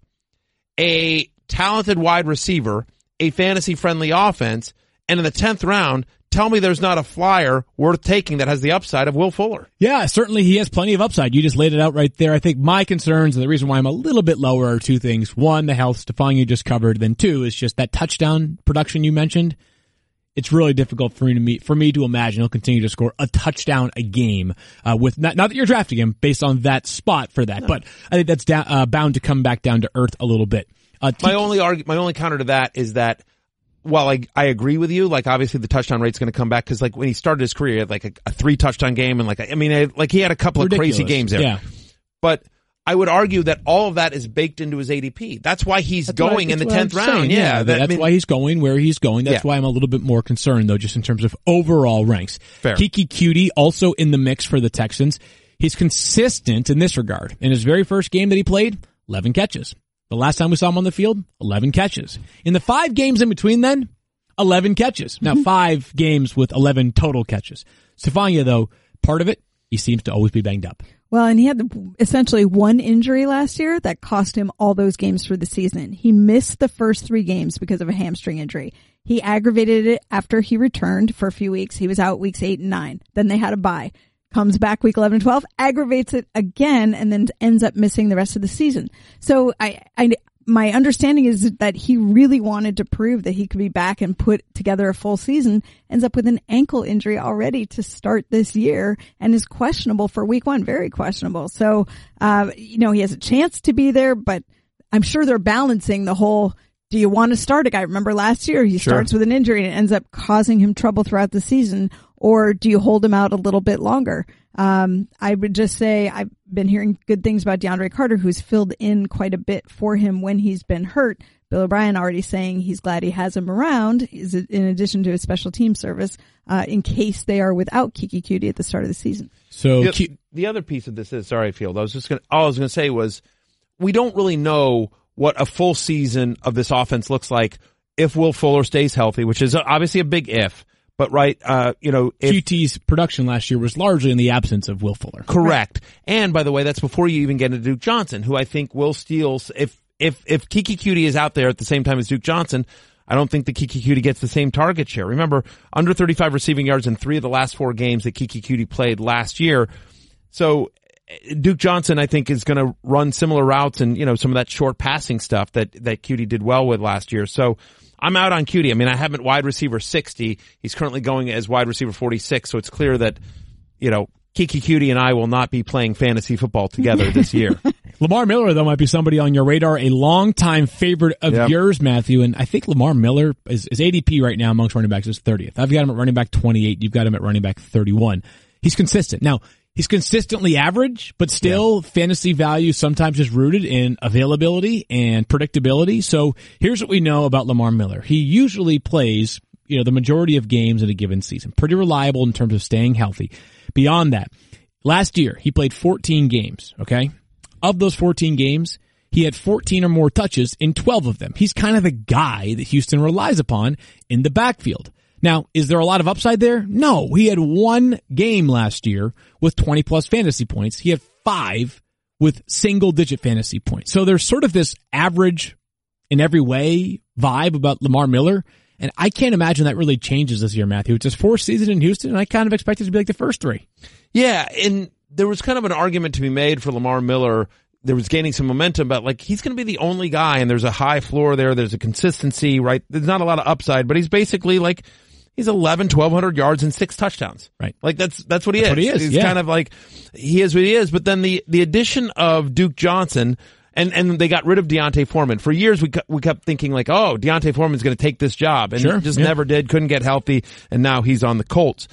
a talented wide receiver, a fantasy friendly offense, and in the tenth round, tell me there's not a flyer worth taking that has the upside of Will Fuller. Yeah, certainly he has plenty of upside. You just laid it out right there. I think my concerns and the reason why I'm a little bit lower are two things. One, the health, Stephon you just covered. Then two is just that touchdown production you mentioned. It's really difficult for me to me, for me to imagine he'll continue to score a touchdown a game, uh, with not, not that you're drafting him based on that spot for that, no. But I think that's down, uh, bound to come back down to earth a little bit. Uh, my only argue, my only counter to that is that while I, I agree with you, like obviously the touchdown rate's going to come back because like when he started his career, he had like a, a three touchdown game and like, a, I mean, I, like he had a couple Ridiculous. of crazy games there. Yeah. But I would argue that all of that is baked into his A D P. That's why he's that's going why, in the tenth tenth round. Saying, yeah. yeah that, that's I mean, why he's going where he's going. That's yeah. why I'm a little bit more concerned though, just in terms of overall ranks. Fair. Kiki Cutie also in the mix for the Texans. He's consistent in this regard. In his very first game that he played, eleven catches. The last time we saw him on the field, eleven catches. In the five games in between then, eleven catches. Now, five games with eleven total catches. Stephania, though, part of it, he seems to always be banged up. Well, and he had essentially one injury last year that cost him all those games for the season. He missed the first three games because of a hamstring injury. He aggravated it after he returned for a few weeks. He was out weeks eight and nine. Then they had a bye. Comes back week eleven and twelve, aggravates it again, and then ends up missing the rest of the season. So I, I, my understanding is that he really wanted to prove that he could be back and put together a full season, ends up with an ankle injury already to start this year and is questionable for week one, very questionable. So, uh, you know, he has a chance to be there, but I'm sure they're balancing the whole, do you want to start a guy? Remember last year he Sure. starts with an injury and it ends up causing him trouble throughout the season, or do you hold him out a little bit longer? Um, I would just say I've been hearing good things about DeAndre Carter, who's filled in quite a bit for him when he's been hurt. Bill O'Brien already saying he's glad he has him around, is in addition to his special team service, uh, in case they are without Kiki Cutie at the start of the season. So the, the other piece of this is, sorry, Field, I was just going to, all I was going to say was we don't really know what a full season of this offense looks like if Will Fuller stays healthy, which is obviously a big if. But right, uh, you know, if, Q T's production last year was largely in the absence of Will Fuller. Correct. Right. And by the way, that's before you even get into Duke Johnson, who I think will steal. If if if Kiki Cutie is out there at the same time as Duke Johnson, I don't think that Kiki Cutie gets the same target share. Remember, under thirty-five receiving yards in three of the last four games that Kiki Cutie played last year. So Duke Johnson, I think, is going to run similar routes and, you know, some of that short passing stuff that that Cutie did well with last year. So I'm out on Cutie. I mean, I have him at wide receiver sixty. He's currently going as wide receiver forty-six. So it's clear that, you know, Kiki Cutie and I will not be playing fantasy football together this year. Lamar Miller, though, might be somebody on your radar, a longtime favorite of yep. yours, Matthew. And I think Lamar Miller is, is A D P right now amongst running backs is thirtieth. I've got him at running back twenty-eight. You've got him at running back thirty-one. He's consistent. Now, he's consistently average, but still yeah. fantasy value sometimes is rooted in availability and predictability. So here's what we know about Lamar Miller. He usually plays, you know, the majority of games in a given season. Pretty reliable in terms of staying healthy. Beyond that, last year he played fourteen games, okay? Of those fourteen games, he had fourteen or more touches in twelve of them. He's kind of the guy that Houston relies upon in the backfield. Now, is there a lot of upside there? No. He had one game last year with twenty plus fantasy points. He had five with single digit fantasy points. So there's sort of this average in every way vibe about Lamar Miller. And I can't imagine that really changes this year, Matthew. It's his fourth season in Houston, and I kind of expect it to be like the first three. Yeah, and there was kind of an argument to be made for Lamar Miller there was gaining some momentum, but like he's going to be the only guy, and there's a high floor there. There's a consistency, right? There's not a lot of upside, but he's basically like he's eleven, twelve hundred yards and six touchdowns. Right. Like that's that's what he That's is. what he is, He's yeah. kind of like he is what he is. But then the the addition of Duke Johnson. And and they got rid of Deontay Foreman. For years, we cu- we kept thinking like, oh, Deontay Foreman's going to take this job, and Sure, he just yeah. never did. Couldn't get healthy, and now he's on the Colts.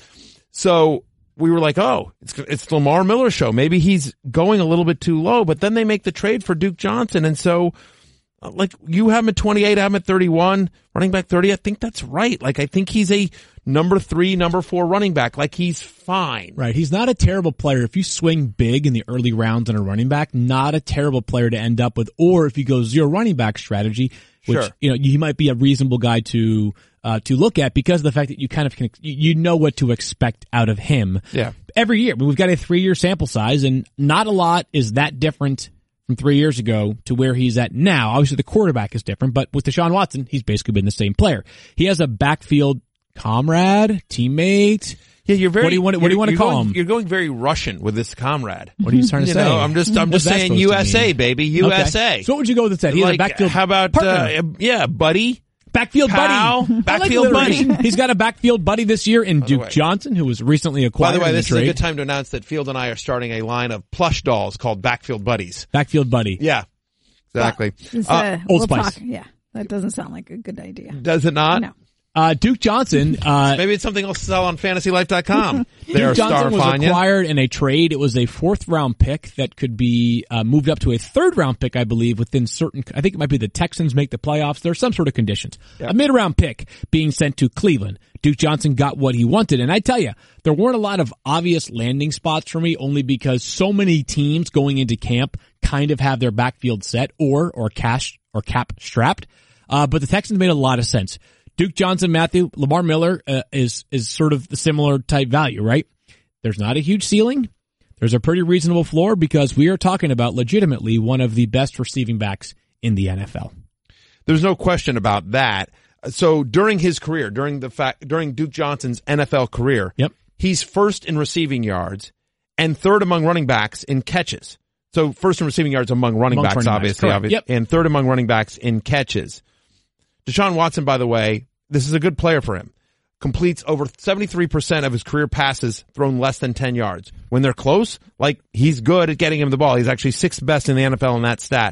So we were like, oh, it's it's Lamar Miller's show. Maybe he's going a little bit too low. But then they make the trade for Duke Johnson, and so uh, like you have him at twenty-eight, I have him at thirty-one, running back thirty. I think that's right. Like I think he's a number three, number four running back. Like he's fine. Right. He's not a terrible player. If you swing big in the early rounds on a running back, not a terrible player to end up with. Or if you go zero running back strategy, which, Sure. you know, he might be a reasonable guy to, uh, to look at because of the fact that you kind of can, you know what to expect out of him. Yeah. Every year. I mean, we've got a three year sample size and not a lot is that different from three years ago to where he's at now. Obviously the quarterback is different, but with Deshaun Watson, he's basically been the same player. He has a backfield comrade, teammate. Yeah, you're very. What do you want? What do you want to you're call going, him? You're going very Russian with this comrade. What are you trying to You say? know, I'm just, I'm What's just that saying supposed to U S A, mean? baby, U S A. Okay. So what would you go with instead? He like, has a backfield. how about, partner. uh, yeah, buddy, backfield pal, buddy, backfield I like buddy. alliteration. He's got a backfield buddy this year in Duke way. Johnson, who was recently By acquired. the way, in this the is a trade. good time to announce that Field and I are starting a line of plush dolls called Backfield Buddies. Backfield buddy. Yeah, exactly. It's, Uh, uh, Old we'll Spice. talk. Yeah, that doesn't sound like a good idea. does it not? No. Uh, Duke Johnson. Uh, Maybe it's something else to sell on fantasy life dot com. There, Duke Johnson was Starfania. acquired in a trade. It was a fourth round pick that could be uh, moved up to a third round pick, I believe, within certain. I think it might be the Texans make the playoffs. There's some sort of conditions. Yep. A mid round pick being sent to Cleveland. Duke Johnson got what he wanted, and I tell you, there weren't a lot of obvious landing spots for me, only because so many teams going into camp kind of have their backfield set or or cash or cap strapped. Uh, but the Texans made a lot of sense. Duke Johnson, Matthew, Lamar Miller uh, is is sort of the similar type value, right? There's not a huge ceiling. There's a pretty reasonable floor because we are talking about legitimately one of the best receiving backs in the N F L. There's no question about that. So during his career, during the fact, during Duke Johnson's N F L career, Yep. he's first in receiving yards and third among running backs in catches. So first in receiving yards among running Amongst backs, running backs, obviously, correct. obviously, Yep. and third among running backs in catches. Deshaun Watson, by the way, this is a good player for him. Completes over seventy-three percent of his career passes thrown less than ten yards. When they're close, like, he's good at getting him the ball. He's actually sixth best in the N F L in that stat.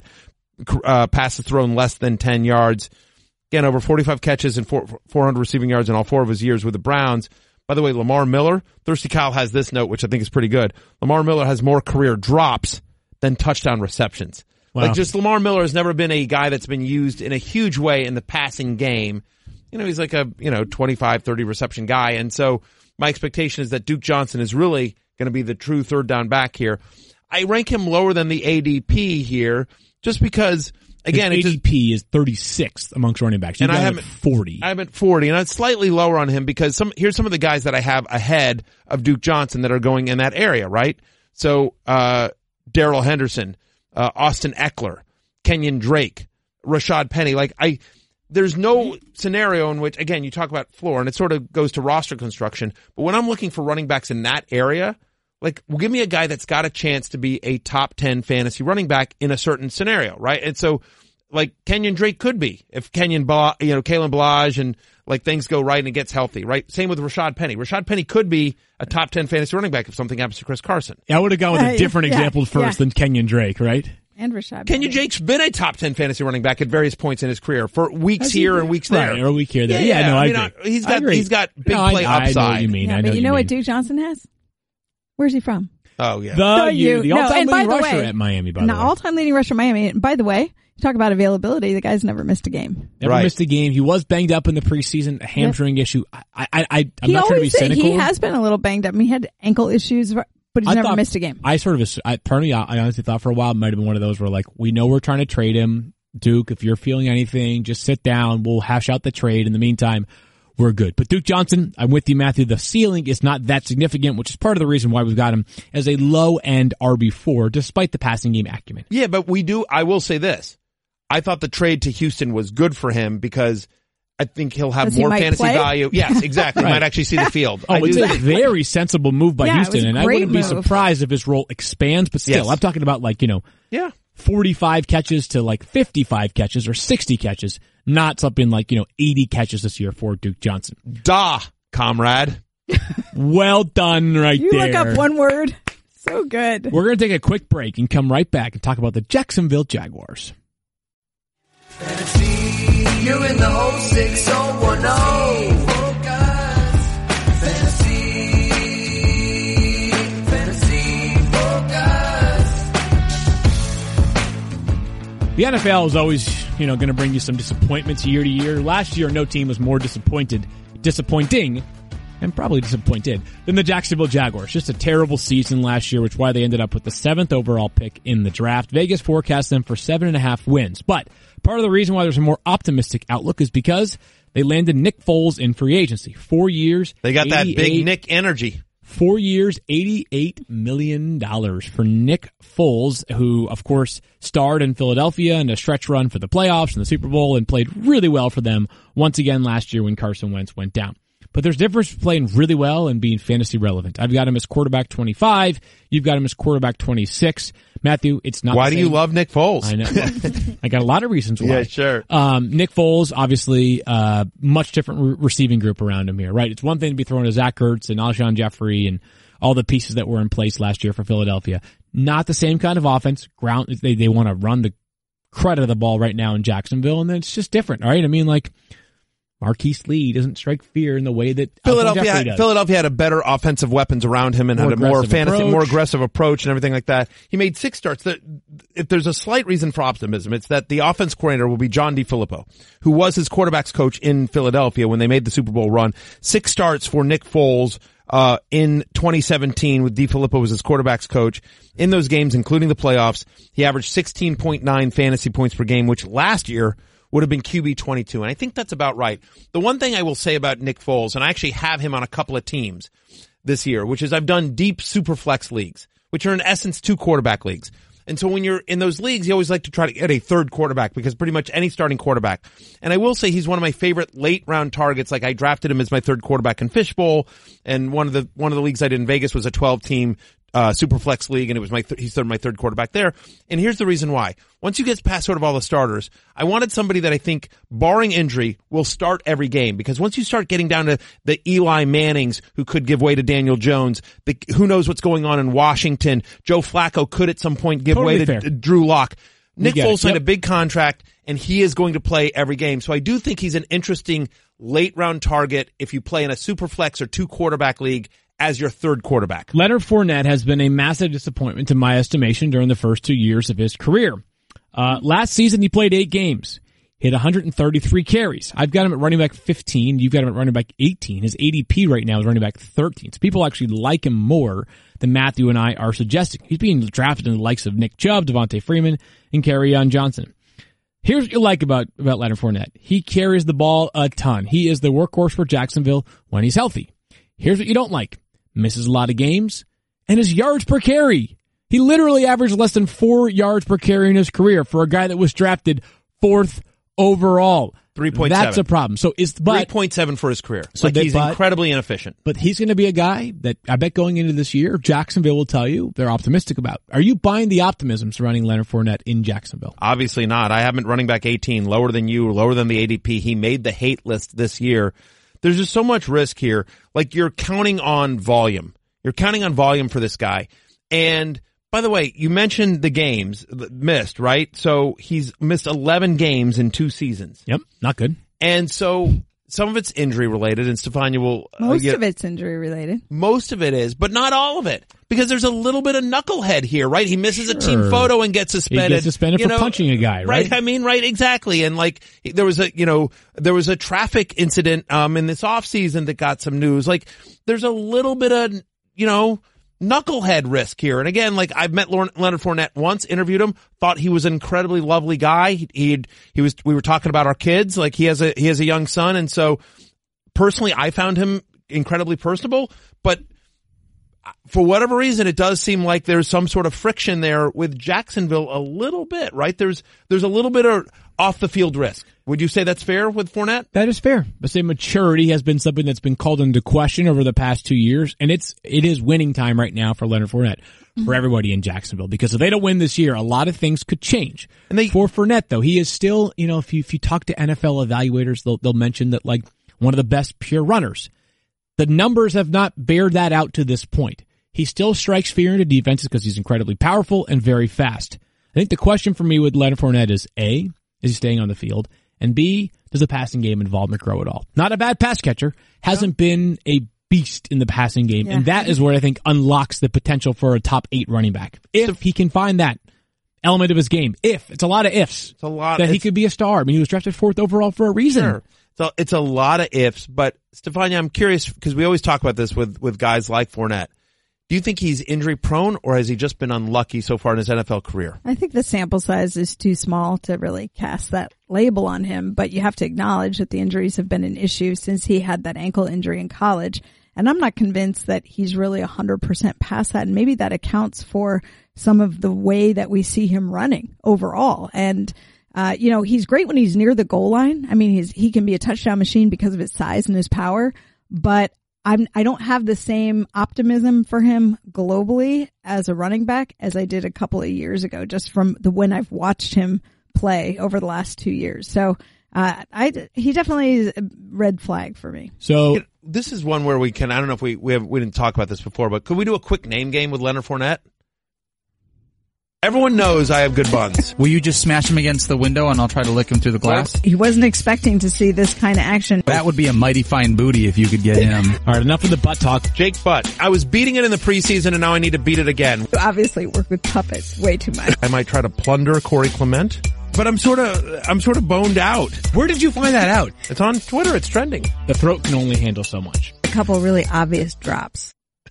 Uh, passes thrown less than ten yards. Again, over forty-five catches and four, four hundred receiving yards in all four of his years with the Browns. By the way, Lamar Miller, Thirsty Kyle has this note, which I think is pretty good. Lamar Miller has more career drops than touchdown receptions. Wow. Like, just Lamar Miller has never been a guy that's been used in a huge way in the passing game. You know, he's like a, you know, twenty-five, thirty reception guy. And so my expectation is that Duke Johnson is really going to be the true third down back here. I rank him lower than the A D P here just because, again, His it A just, D P is thirty-sixth amongst running backs. You and I got him have at forty. I'm at forty, and I'm slightly lower on him because some here's some of the guys that I have ahead of Duke Johnson that are going in that area, right? So, uh, Darrell Henderson, uh, Austin Eckler, Kenyon Drake, Rashad Penny. Like, I, there's no scenario in which, again, you talk about floor, and it sort of goes to roster construction, but when I'm looking for running backs in that area, like, well, give me a guy that's got a chance to be a top ten fantasy running back in a certain scenario, right? And so, like, Kenyon Drake could be, if Kenyon, Bla, you know, Kalen Balaj and, like, things go right and it gets healthy, right? Same with Rashad Penny. Rashad Penny could be a top ten fantasy running back if something happens to Chris Carson. Yeah, I would have gone with a Uh, different yeah, example first yeah. than Kenyon Drake, right? And Rashad. Kenyon Penny. Drake's been a top ten fantasy running back at various points in his career for weeks here and weeks there. Right, or a week here, there. Yeah, Yeah, no, I, I mean, agree. I- he's I got- agree. he's got big No, I- play I know what upside. you mean. Yeah, I know but you know mean. what Duke Johnson has? Where's he from? Oh, yeah. The, The you, U. the No, all-time and by leading the rusher way- at Miami, by An the way. all-time leading rusher in Miami. And by the way, you talk about availability. The guy's never missed a game. Never Right. missed a game. He was banged up in the preseason, a hamstring issue. I, I, I, I'm he not trying to be always say- cynical. He has been a little banged up. I mean, he had ankle issues, but he's I never thought- missed a game. I sort of, ass- I, part of me, I I honestly thought for a while it might have been one of those where like, we know we're trying to trade him. Duke, if you're feeling anything, just sit down. We'll hash out the trade. In the meantime, we're good. But Duke Johnson, I'm with you, Matthew. The ceiling is not that significant, which is part of the reason why we've got him as a low-end R B four, despite the passing game acumen. Yeah, but we do, I will say this. I thought the trade to Houston was good for him because I think he'll have 'Cause he more might fantasy play? value. Yes, exactly. Right. He might actually see the field. Oh, I it's do a think- very sensible move by Yeah, it was Houston, a and I great wouldn't be move. surprised if his role expands, but still, Yes. I'm talking about like, you know, Yeah. forty-five catches to like fifty-five catches or sixty catches, not something like, you know, eighty catches this year for Duke Johnson. Da, comrade. Well done right you there. You look up one word. So good. We're going to take a quick break and come right back and talk about the Jacksonville Jaguars. Fantasy, you're in the whole six oh one oh. The N F L is always, you know, going to bring you some disappointments year to year. Last year, no team was more disappointed, disappointing, and probably disappointed than the Jacksonville Jaguars. Just a terrible season last year, which is why they ended up with the seventh overall pick in the draft. Vegas forecast them for seven and a half wins. But part of the reason why there's a more optimistic outlook is because they landed Nick Foles in free agency. Four years. They got that big Nick energy. Four years, eighty-eight million dollars for Nick Foles, who, of course, starred in Philadelphia in a stretch run for the playoffs and the Super Bowl and played really well for them once again last year when Carson Wentz went down. But there's a difference playing really well and being fantasy relevant. I've got him as quarterback twenty-five. You've got him as quarterback twenty-six. Matthew, it's not Why the do same. you love Nick Foles? I know. I got a lot of reasons why. Yeah, sure. Um, Nick Foles, obviously, uh, much different re- receiving group around him here, right? It's one thing to be throwing to Zach Ertz and Alshon Jeffrey and all the pieces that were in place last year for Philadelphia. Not the same kind of offense. Ground, they, they want to run the crud of the ball right now in Jacksonville, and it's just different, right? I mean, like, Marquise Lee doesn't strike fear in the way that Philadelphia Jeffrey does. Philadelphia had a better offensive weapons around him and More had a more aggressive fantasy, approach. more aggressive approach and everything like that. He made six starts. That if there's a slight reason for optimism, it's that the offense coordinator will be John DeFilippo, who was his quarterback's coach in Philadelphia when they made the Super Bowl run. Six starts for Nick Foles uh in twenty seventeen with DeFilippo as his quarterback's coach. In those games, including the playoffs, he averaged sixteen point nine fantasy points per game, which last year would have been Q B twenty-two. And I think that's about right. The one thing I will say about Nick Foles, and I actually have him on a couple of teams this year, which is I've done deep super flex leagues, which are in essence two quarterback leagues. And so when you're in those leagues, you always like to try to get a third quarterback because pretty much any starting quarterback. And I will say he's one of my favorite late round targets. Like I drafted him as my third quarterback in Fishbowl. And one of the, one of the leagues I did in Vegas was a twelve team Uh, Superflex League, and it was my th- he's third, my third quarterback there. And here's the reason why. Once you get past sort of all the starters, I wanted somebody that I think, barring injury, will start every game. Because once you start getting down to the Eli Mannings, who could give way to Daniel Jones, the, who knows what's going on in Washington, Joe Flacco could at some point give Totally way to fair. D- Drew Lock. Nick get it. Foles signed Yep. a big contract, and he is going to play every game. So I do think he's an interesting late round target if you play in a Superflex or two quarterback league as your third quarterback. Leonard Fournette has been a massive disappointment in my estimation during the first two years of his career. Uh, last season he played eight games, hit one hundred thirty-three carries. I've got him at running back fifteen. You've got him at running back eighteen. His A D P right now is running back thirteen. So people actually like him more than Matthew and I are suggesting. He's being drafted in the likes of Nick Chubb, Devontae Freeman, and Kerryon Johnson. Here's what you like about, about Leonard Fournette. He carries the ball a ton. He is the workhorse for Jacksonville when he's healthy. Here's what you don't like. Misses a lot of games, and his yards per carry. He literally averaged less than four yards per carry in his career for a guy that was drafted fourth overall. three point seven. That's a problem. So is but three point seven for his career. So like they- he's but- incredibly inefficient. but he's going to be a guy that I bet going into this year, Jacksonville will tell you they're optimistic about. Are you buying the optimism surrounding Leonard Fournette in Jacksonville? Obviously not. I haven't running back eighteen, lower than you, lower than the A D P. He made the hate list this year. There's just so much risk here. Like you're counting on volume. You're counting on volume for this guy. And by the way, you mentioned the games missed, right? So he's missed eleven games in two seasons. Yep, not good. And so some of it's injury related, and Stefania will uh, Most get- of it's injury related. Most of it is, but not all of it. Because there's a little bit of knucklehead here, right? He misses a team Sure. photo and gets He suspended. gets suspended you for know, punching a guy, right? I mean, right, exactly. And like, there was a, you know, there was a traffic incident, um, in this off season that got some news. Like, there's a little bit of, you know, knucklehead risk here. And again, like I've met Leonard Fournette once, interviewed him, thought he was an incredibly lovely guy. He, he'd, he was, we were talking about our kids. Like he has a, he has a young son. And so personally, I found him incredibly personable, but for whatever reason, it does seem like there's some sort of friction there with Jacksonville a little bit, right? There's, there's a little bit of off the field risk. Would you say that's fair with Fournette? That is fair. But say maturity has been something that's been called into question over the past two years, and it's it is winning time right now for Leonard Fournette. for everybody in Jacksonville, because if they don't win this year, a lot of things could change. And they, for Fournette, though, he is still, you know, if you, if you talk to N F L evaluators, they'll, they'll mention that, like, one of the best pure runners. The numbers have not bared that out to this point. He still strikes fear into defenses because he's incredibly powerful and very fast. I think the question for me with Leonard Fournette is, A, is he staying on the field? And B, does the passing game involvement grow at all? Not a bad pass catcher. Hasn't been a beast in the passing game. Yeah. And that is where I think unlocks the potential for a top eight running back. If he can find that element of his game. If. It's a lot of ifs. It's a lot. That he could be a star. I mean, he was drafted fourth overall for a reason. Sure. So it's a lot of ifs, but Stefania, I'm curious because we always talk about this with, with guys like Fournette. Do you think he's injury prone or has he just been unlucky so far in his N F L career? I think the sample size is too small to really cast that label on him, but you have to acknowledge that the injuries have been an issue since he had that ankle injury in college. And I'm not convinced that he's really one hundred percent past that. And maybe that accounts for some of the way that we see him running overall. And Uh, you know, he's great when he's near the goal line. I mean, he's, he can be a touchdown machine because of his size and his power, but I'm, I don't have the same optimism for him globally as a running back as I did a couple of years ago, just from the, when I've watched him play over the last two years. So, uh, I, he definitely is a red flag for me. So this is one where we can, I don't know if we, we have, we didn't talk about this before, but could we do a quick name game with Leonard Fournette? Everyone knows I have good buns. Will you just smash him against the window and I'll try to lick him through the glass? He wasn't expecting to see this kind of action. That would be a mighty fine booty if you could get him. All right, enough of the butt talk. Jake Butt. I was beating it in the preseason and now I need to beat it again. You obviously work with puppets way too much. I might try to plunder Corey Clement, but I'm sort of, I'm sort of boned out. Where did you find that out? It's on Twitter. It's trending. The throat can only handle so much. A couple really obvious drops.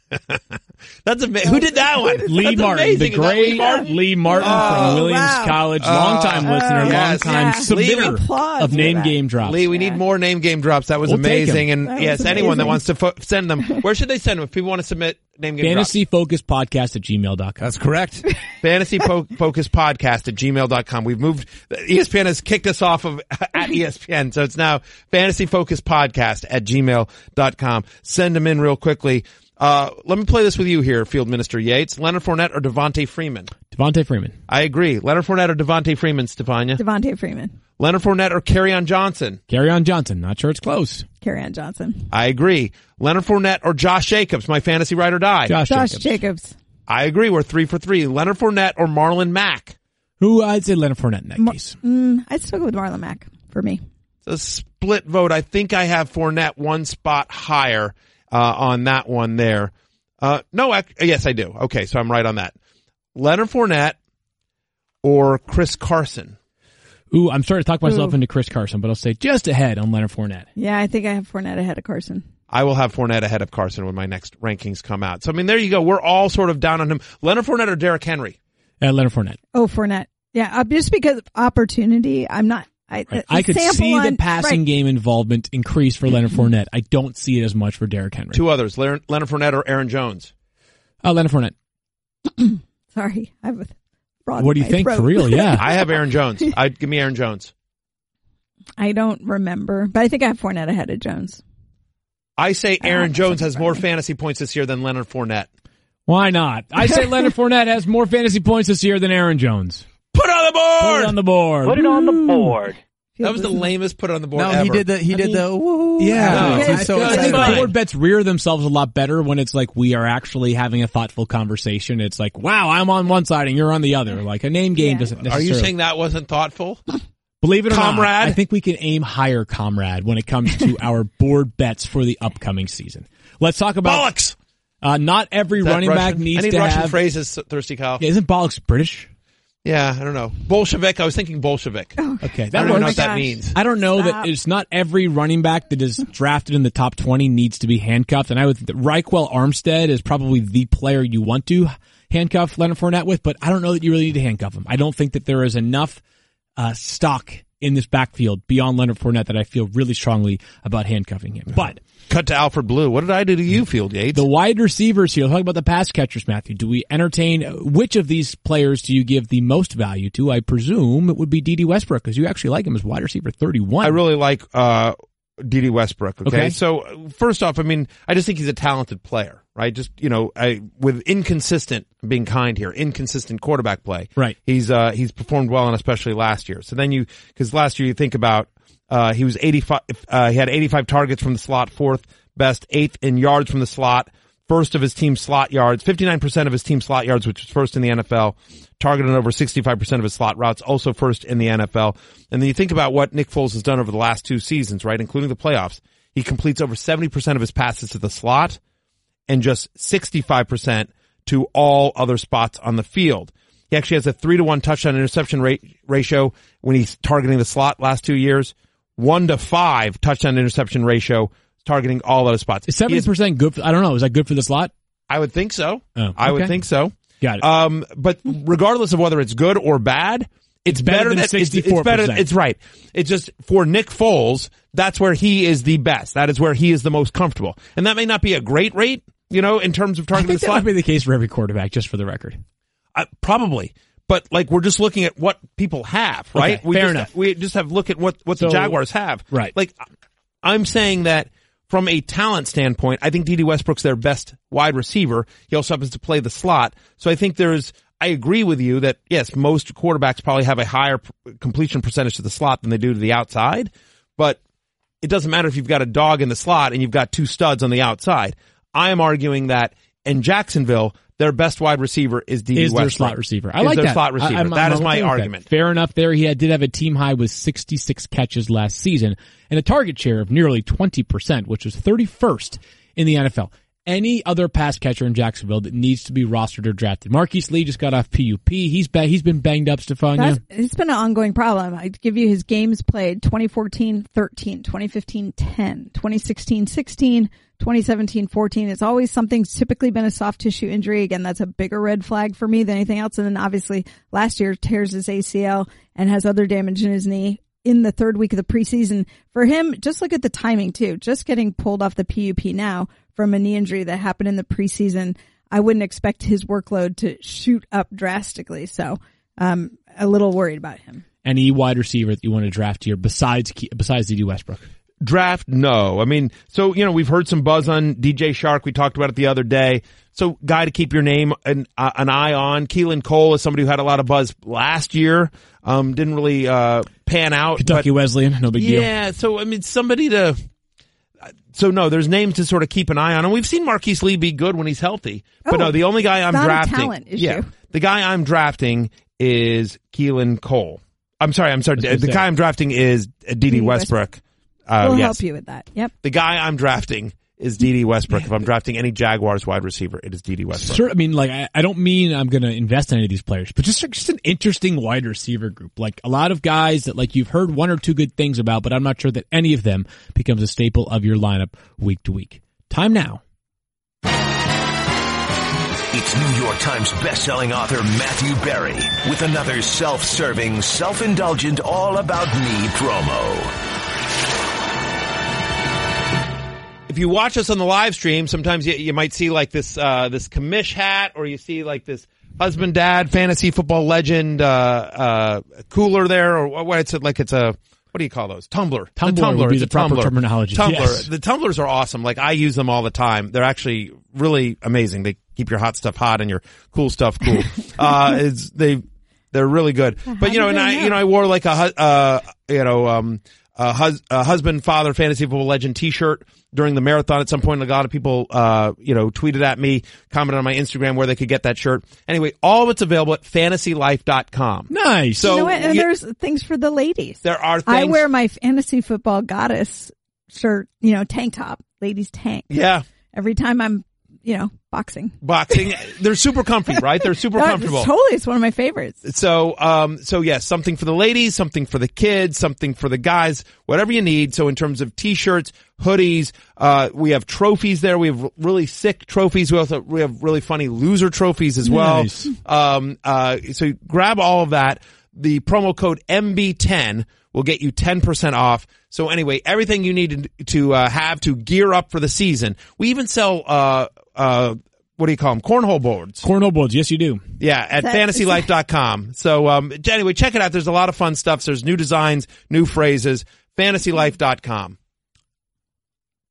That's amazing. Who did that one? Lee That's Martin, amazing. the Is that great Lee Martin? Lee Martin Oh, from Williams wow. College, Oh, longtime listener, yes. longtime Yeah. submitter Applause of for name that. game drops. Lee, we need more name game drops. That was We'll take amazing. him. And That yes, was anyone that amazing. wants to fo- send them, where should they send them if people want to submit name game drops? Fantasy Focus Podcast at gmail dot com. That's correct. Fantasy po- Focus Podcast at gmail dot com. We've moved, E S P N has kicked us off of at E S P N, so it's now Fantasy Focus Podcast at gmail dot com. Send them in real quickly. Uh, let me play this with you here, Field Minister Yates. Leonard Fournette or Devontae Freeman? Devontae Freeman. I agree. Leonard Fournette or Devontae Freeman, Stefania? Devontae Freeman. Leonard Fournette or Kerryon Johnson? Kerryon Johnson. Not sure it's close. Kerryon Johnson. I agree. Leonard Fournette or Josh Jacobs, my fantasy ride or die? Josh, Josh Jacobs. Jacobs. I agree. We're three for three. Leonard Fournette or Marlon Mack? Who I'd say Leonard Fournette in that Mar- case. Mm, I'd still go with Marlon Mack for me. It's a split vote. I think I have Fournette one spot higher uh, on that one there. Uh, no, I, yes, I do. Okay, so I'm right on that. Leonard Fournette or Chris Carson? Ooh, I'm starting to talk myself Ooh. into Chris Carson, but I'll stay just ahead on Leonard Fournette. Yeah, I think I have Fournette ahead of Carson. I will have Fournette ahead of Carson when my next rankings come out. So, I mean, there you go. We're all sort of down on him. Leonard Fournette or Derrick Henry? Uh, Leonard Fournette. Oh, Fournette. Yeah, uh, just because of opportunity, I'm not. I, Right. the I could sample see the on- passing right. game involvement increase for Leonard Fournette. I don't see it as much for Derrick Henry. Two others, Leonard Leonard Fournette or Aaron Jones? Uh, Leonard Fournette. Sorry, I have a frog What do in you my think throat. for real? Yeah. I have Aaron Jones. I'd give me Aaron Jones. I don't remember, but I think I have Fournette ahead of Jones. I say I Aaron don't Jones think has so. more fantasy points this year than Leonard Fournette. Why not? I say Leonard Fournette has more fantasy points this year than Aaron Jones. Put it on the board! Put it on the board. Put it on the board. That was the lamest put it on the board No, ever. he did the, he I did mean, the, woohoo. Yeah, No, Yeah, he's so it's I good. think excited. the board bets rear themselves a lot better when it's like we are actually having a thoughtful conversation. It's like, wow, I'm on one side and you're on the other. Like a name game Yeah. doesn't Are necessarily. you saying that wasn't thoughtful? Believe it or Comrade? not, I think we can aim higher, comrade, when it comes to our board bets for the upcoming season. Let's talk about Bollocks! Uh, not every Is that running back Russian? needs Any to Russian have. phrases, Thirsty Kyle? Yeah, isn't bollocks British? Yeah, I don't know. Bolshevik. I was thinking Bolshevik. Okay, I that don't know works. what that gosh. means. I don't know Stop. that it's not every running back that is drafted in the top twenty needs to be handcuffed. And I would, Raquel Armstead is probably the player you want to handcuff Leonard Fournette with, but I don't know that you really need to handcuff him. I don't think that there is enough, uh, stock in this backfield beyond Leonard Fournette that I feel really strongly about handcuffing him. But Cut to Alfred Blue. What did I do to you, Field Yates? the wide receivers here, talk about the pass catchers, Matthew. Do we entertain, which of these players do you give the most value to? I presume it would be D D Westbrook because you actually like him as wide receiver thirty-one. I really like uh Dede Westbrook. Okay? Okay. So first off, I mean, I just think he's a talented player, right? Just, you know, I, with inconsistent, being kind here, inconsistent quarterback play. Right. He's, uh, he's performed well, and especially last year. So then you, cause last year you think about, uh, he was eighty-five, uh, he had eighty-five targets from the slot, fourth best, eighth in yards from the slot, first of his team slot yards, fifty-nine percent of his team slot yards, which was first in the N F L. Targeted over sixty-five percent of his slot routes, also first in the N F L. And then you think about what Nick Foles has done over the last two seasons, right, including the playoffs. He completes over seventy percent of his passes to the slot and just sixty-five percent to all other spots on the field. He actually has a three to one touchdown interception rate ratio when he's targeting the slot last two years. One to five touchdown interception ratio targeting all other spots. Is seventy percent good for, I don't know, is that good for the slot? I would think so. Oh, I would okay. think so. Got it. Um, but regardless of whether it's good or bad, it's, It's better better than that- it's- sixty-four percent. It's better. It's right. It's just for Nick Foles, that's where he is the best. That is where he is the most comfortable. And that may not be a great rate, you know, in terms of I targeting think the that slot. might be the case for every quarterback, just for the record. Uh, probably. But like we're just looking at what people have, right? Okay, we fair just, enough. We just have look at what, what So- the Jaguars have. Right. Like I'm saying that from a talent standpoint, I think Dede Westbrook's their best wide receiver. He also happens to play the slot. So I think there's, I agree with you that yes, most quarterbacks probably have a higher p- completion percentage to the slot than they do to the outside, but it doesn't matter if you've got a dog in the slot and you've got two studs on the outside. I am arguing that in Jacksonville, their best wide receiver is Dede Is Westbrook. their slot receiver. I is like their that. slot receiver. I, I'm, that I'm is my okay with that. argument. Fair enough there. He had, did have a team high with sixty-six catches last season and a target share of nearly twenty percent, which was thirty-first in the N F L. Any other pass catcher in Jacksonville that needs to be rostered or drafted. Marquise Lee just got off P U P. He's ba- he's been banged up, Stefania. That's, it's been an ongoing problem. I'd give you his games played: twenty fourteen, thirteen, twenty fifteen, ten, twenty sixteen, sixteen, twenty seventeen, fourteen. It's always something, typically been a soft tissue injury. Again, that's a bigger red flag for me than anything else. And then obviously last year tears his A C L and has other damage in his knee in the third week of the preseason. For him, just look at the timing too. Just getting pulled off the P U P now from a knee injury that happened in the preseason. I wouldn't expect his workload to shoot up drastically. So, um, a little worried about him. Any wide receiver that you want to draft here besides besides Dede Westbrook? Draft, no. I mean, so, you know, we've heard some buzz on D J Shark. We talked about it the other day. So, guy to keep your name an, uh, an eye on. Keelan Cole is somebody who had a lot of buzz last year. Um, didn't really, uh, pan out. Kentucky but, Wesleyan, no big deal. Yeah, so, I mean, somebody to, so no, there's names to sort of keep an eye on. And we've seen Marquise Lee be good when he's healthy. But Oh, no, the only guy I'm not a drafting. talent issue. Yeah. The guy I'm drafting is Keelan Cole. I'm sorry, I'm sorry. I was gonna The say. guy I'm drafting is Dede Dede Westbrook. Uh, We'll yes. help you with that. Yep. The guy I'm drafting is Dede Westbrook. If I'm drafting any Jaguars wide receiver, it is Dede Westbrook. Sure, I mean, like, I, I don't mean I'm going to invest in any of these players, but just just an interesting wide receiver group. Like, a lot of guys that, like, you've heard one or two good things about, but I'm not sure that any of them becomes a staple of your lineup week to week. Time now. It's New York Times bestselling author Matthew Berry with another self-serving, self-indulgent, all-about-me promo. If you watch us on the live stream, sometimes you, you might see like this, uh, this commish hat, or you see like this husband, dad, fantasy football legend, uh, uh, cooler there, or what, it's like it's a, what do you call those? Tumbler. Tumbler the tumbler would be It's the a proper tumbler. terminology. Tumbler. Yes. The tumblers are awesome. Like I use them all the time. They're actually really amazing. They keep your hot stuff hot and your cool stuff cool. uh, it's, they, they're really good. But you know, and I, you know, I wore like a, hu- uh, you know, um, a, hus- a husband, father, fantasy football legend t-shirt during the marathon at some point. A lot of people, uh, you know, tweeted at me, commented on my Instagram where they could get that shirt. Anyway, all of it's available at fantasy life dot com. Nice. So you know what? And you- there's things for the ladies. there are things. I wear my fantasy football goddess shirt, you know, tank top, ladies tank. yeah. Every time I'm, you know, boxing. Boxing. They're super comfy, right? They're super Uh, comfortable. Totally. It's one of my favorites. So, um, so yes, something for the ladies, something for the kids, something for the guys, whatever you need. So in terms of t-shirts, hoodies, uh, we have trophies there. We have really sick trophies. We also, we have really funny loser trophies as well. Nice. Um, uh, so grab all of that. The promo code M B ten will get you ten percent off. So anyway, everything you need to, to uh, have to gear up for the season. We even sell, uh, uh, what do you call them? Cornhole boards. Cornhole boards, yes you do. Yeah, at That- fantasy life dot com. So, um, anyway, check it out. There's a lot of fun stuff. There's new designs, new phrases. fantasy life dot com.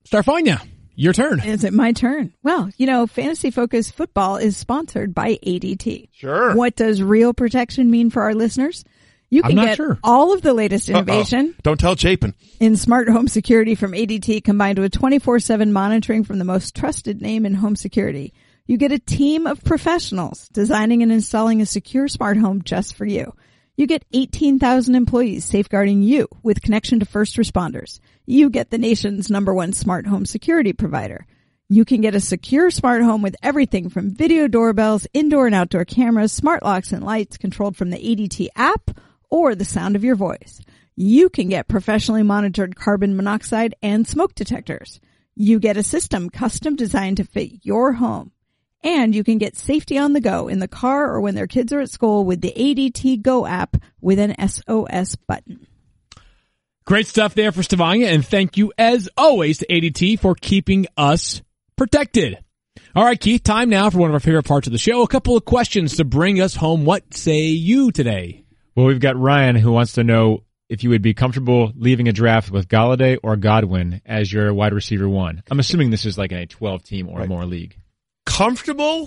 Starfania, your turn. Is it my turn? Well, you know, Fantasy Focus Football is sponsored by A D T. Sure. What does real protection mean for our listeners? You I'm can not get sure. all of the latest innovation Uh-oh. Don't tell Chapin. in smart home security from A D T combined with twenty-four seven monitoring from the most trusted name in home security. You get a team of professionals designing and installing a secure smart home just for you. You get eighteen thousand employees safeguarding you with connection to first responders. You get the nation's number one smart home security provider. You can get a secure smart home with everything from video doorbells, indoor and outdoor cameras, smart locks and lights controlled from the A D T app or the sound of your voice. You can get professionally monitored carbon monoxide and smoke detectors. You get a system custom designed to fit your home. And you can get safety on the go in the car or when their kids are at school with the A D T Go app with an S O S button. Great stuff there for Stevania, and thank you as always to A D T for keeping us protected. All right, Keith, time now for one of our favorite parts of the show. A couple of questions to bring us home. What say you today? Well, we've got Ryan who wants to know if you would be comfortable leaving a draft with Galladay or Godwin as your wide receiver one. I'm assuming this is like in a twelve-team or Right. more league. Comfortable?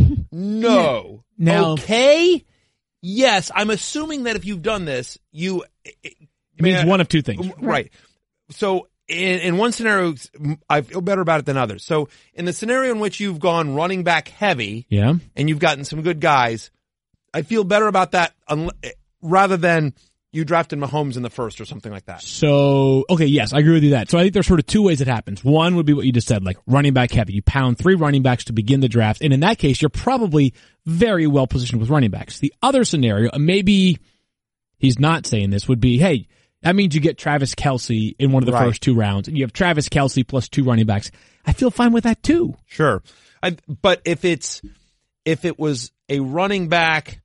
No. Now- Okay? Yes. I'm assuming that if you've done this, you... It means one of two things. Right. So in, in one scenario, I feel better about it than others. So in the scenario in which you've gone running back heavy Yeah. and you've gotten some good guys, I feel better about that unle- rather than you drafted Mahomes in the first or something like that. So, okay, yes, I agree with you that. So I think there's sort of two ways it happens. One would be what you just said, like running back heavy. You pound three running backs to begin the draft, and in that case, you're probably very well positioned with running backs. The other scenario, and maybe he's not saying this, would be, hey, that means you get Travis Kelce in one of the Right. first two rounds, and you have Travis Kelce plus two running backs. I feel fine with that too. Sure. I, but if it's, if it was a running back,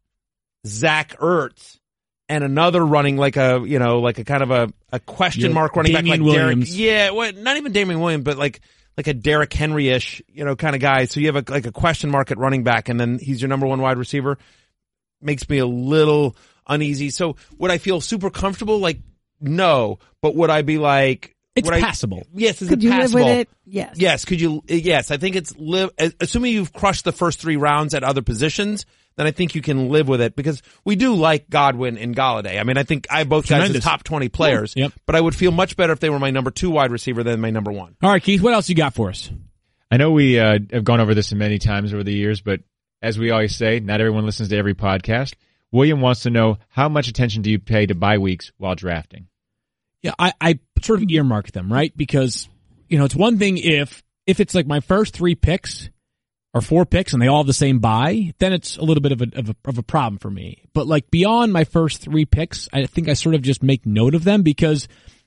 Zach Ertz, and another running like a, you know, like a kind of a, a question Yeah, mark running Damian back like Williams. Derek. Yeah, well, not even Damian Williams, but like, like a Derrick Henry-ish, you know, kind of guy. So you have a, like a question mark at running back and then he's your number one wide receiver. Makes me a little uneasy. So would I feel super comfortable? Like, no. But would I be like, It's would I- passable. yes, is Could it you live passable? with it? Yes. Yes. Could you? Yes, I think it's live. Assuming you've crushed the first three rounds at other positions, then I think you can live with it because we do like Godwin and Galladay. I mean, I think I have both guys as Tremendous. top twenty players. Yep. But I would feel much better if they were my number two wide receiver than my number one. All right, Keith, what else you got for us? I know we uh, have gone over this many times over the years, but as we always say, not everyone listens to every podcast. William wants to know, how much attention do you pay to bye weeks while drafting? Yeah, I, I sort of earmark them, right? Because, you know, it's one thing if, if it's like my first three picks or four picks and they all have the same buy, then it's a little bit of a, of a, of a problem for me. But like beyond my first three picks, I think I sort of just make note of them because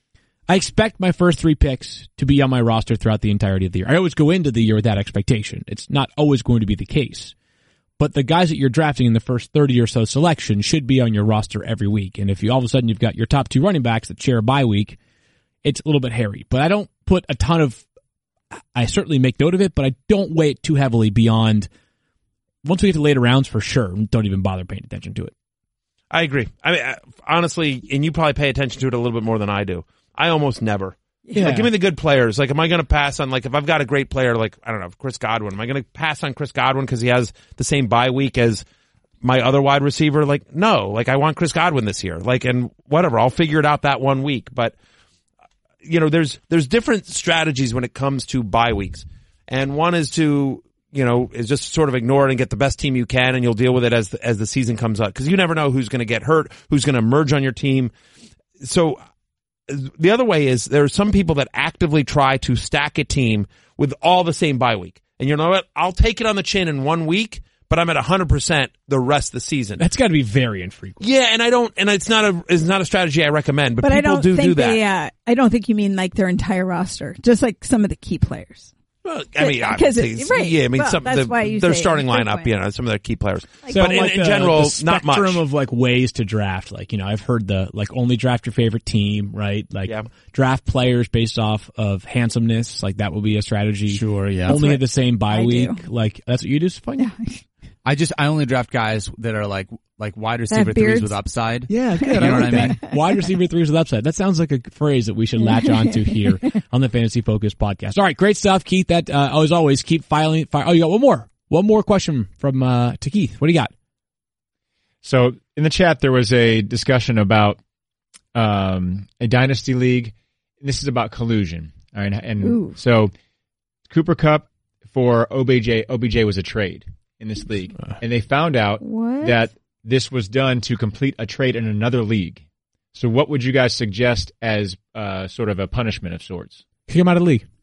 I expect my first three picks to be on my roster throughout the entirety of the year. I always go into the year with that expectation. It's not always going to be the case. But the guys that you're drafting in the first thirty or so selection should be on your roster every week. And if you all of a sudden you've got your top two running backs that share a bye week, it's a little bit hairy. But I don't put a ton of, I certainly make note of it, but I don't weigh it too heavily beyond, once we get to later rounds for sure, don't even bother paying attention to it. I agree. I mean, I- honestly, and you probably pay attention to it a little bit more than I do. I almost never. Yeah. Like, give me the good players. Like, am I going to pass on, like, if I've got a great player, like, I don't know, Chris Godwin, am I going to pass on Chris Godwin because he has the same bye week as my other wide receiver? Like, no. Like, I want Chris Godwin this year. Like, and whatever, I'll figure it out that one week. But, you know, there's, there's different strategies when it comes to bye weeks. And one is to, you know, is just sort of ignore it and get the best team you can, and you'll deal with it as the, as the season comes up. Because you never know who's going to get hurt, who's going to emerge on your team. So the other way is there are some people that actively try to stack a team with all the same bye week. And you know what? I'll take it on the chin in one week, but I'm at one hundred percent the rest of the season. That's got to be very infrequent. Yeah, and I don't, and it's not a, it's not a strategy I recommend, but, But I people don't do think do that. they, uh, I don't think you mean like their entire roster, just like some of the key players. Well, I mean, Because it- obviously, right. yeah, I mean, Well, some that's the, why you their say starting infrequent. lineup, you know, some of their key players. So but in, like in the, general, the not much. spectrum of like ways to draft, like, you know, I've heard the like only draft your favorite team, right? Like Yeah. draft players based off of handsomeness, like that would be a strategy. Sure, yeah. Only what have the same bye I week, do. like that's what you do, Sophia? Yeah. I just I only draft guys that are like like wide receiver beards? threes with upside. Yeah, good. You know I what like I mean? that. Wide receiver threes with upside. That sounds like a phrase that we should latch onto here on the Fantasy Focus podcast. All right, great stuff, Keith. That uh, as always, keep filing. Fire. Oh, you got one more. One more question from uh, to Keith. What do you got? So in the chat, there was a discussion about um, a dynasty league. And this is about collusion. All right, and Ooh. so Cooper Kupp for O B J. O B J was a trade in this league, and they found out What? that this was done to complete a trade in another league. So what would you guys suggest as uh, sort of a punishment of sorts? Kick him out of the league.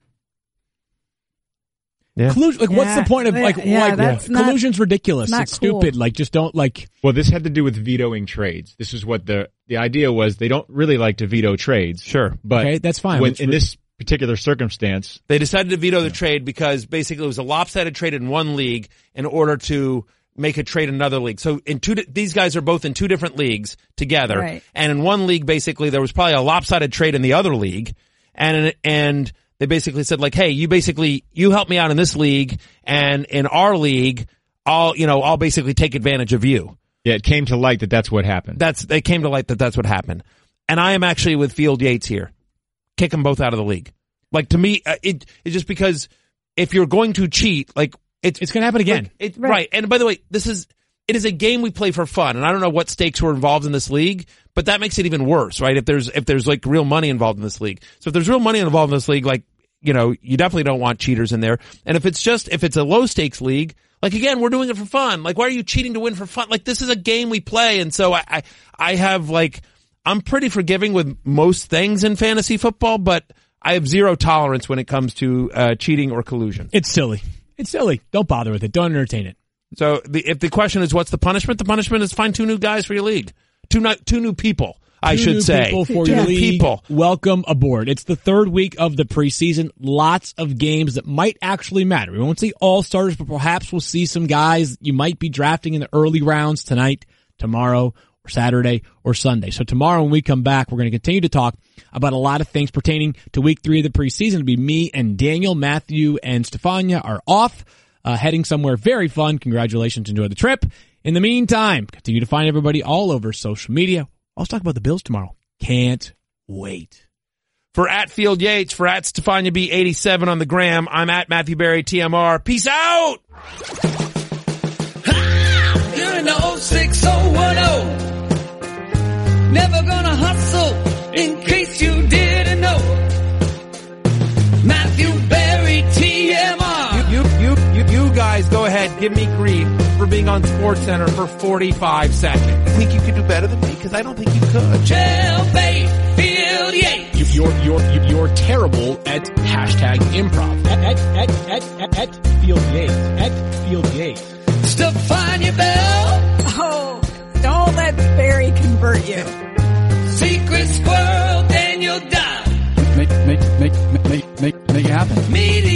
Yeah. Collusion, like, what's Yeah. the point of, like, Yeah, like that's not- collusion's ridiculous. not It's cool. stupid. Like, just don't, like, Well, this had to do with vetoing trades. This is what the the idea was. They don't really like to veto trades. Sure. But okay, that's fine. when, It's in re- this particular circumstance, They decided to veto the trade because basically it was a lopsided trade in one league in order to make a trade in another league. So in two, these guys are both in two different leagues together. Right. And in one league, basically, there was probably a lopsided trade in the other league. And, and they basically said like, hey, you basically, you help me out in this league, and in our league, I'll, you know, I'll basically take advantage of you. yeah, it came to light that that's what happened. That's, they came to light that that's what happened. And I am actually with Field Yates here. Kick them both out of the league. Like, to me, uh, it, it's just because if you're going to cheat, like, it's, It's gonna happen again. like, it, Right. right. And by the way, this is, it is a game we play for fun. And I don't know what stakes were involved in this league, but that makes it even worse, right? If there's, if there's like real money involved in this league. So if there's real money involved in this league, like, you know, you definitely don't want cheaters in there. And if it's just, if it's a low stakes league, like, again, we're doing it for fun. Like, why are you cheating to win for fun? Like, this is a game we play. And so I, I, I have like, I'm pretty forgiving with most things in fantasy football, but I have zero tolerance when it comes to uh, cheating or collusion. it's silly. It's silly. Don't bother with it. Don't entertain it. So the, if the question is what's the punishment, the punishment is find two new guys for your league. Two, not, two new people, I Two should new say. people for two your new league. people. Welcome aboard. It's the third week of the preseason. Lots of games that might actually matter. We won't see all starters, but perhaps we'll see some guys you might be drafting in the early rounds tonight, tomorrow, or Saturday, or Sunday. So tomorrow when we come back, we're going to continue to talk about a lot of things pertaining to week three of the preseason. It'll be me and Daniel. Matthew and Stefania are off, uh, heading somewhere very fun. Congratulations. Enjoy the trip. In the meantime, continue to find everybody all over social media. I'll talk about the Bills tomorrow. Can't wait. For at Field Yates, for at Stefania B eighty-seven on the gram, I'm at Matthew Berry T M R. Peace out! You're in the oh six oh one oh. Never gonna hustle, in case you didn't know. Matthew Berry, T M R. You, you, you, you guys go ahead, give me grief for being on SportsCenter for forty-five seconds. I think you could do better than me because I don't think you could. Jailbait, Field Yates. You're, you're, you're, you're terrible at hashtag improv. At, at, at, at, at, at Field Yates. At Field Yates. Stefania Bell. Oh, don't let Barry convert you. Secret Squirrel, Daniel Dow. Make make make make make make it happen. Media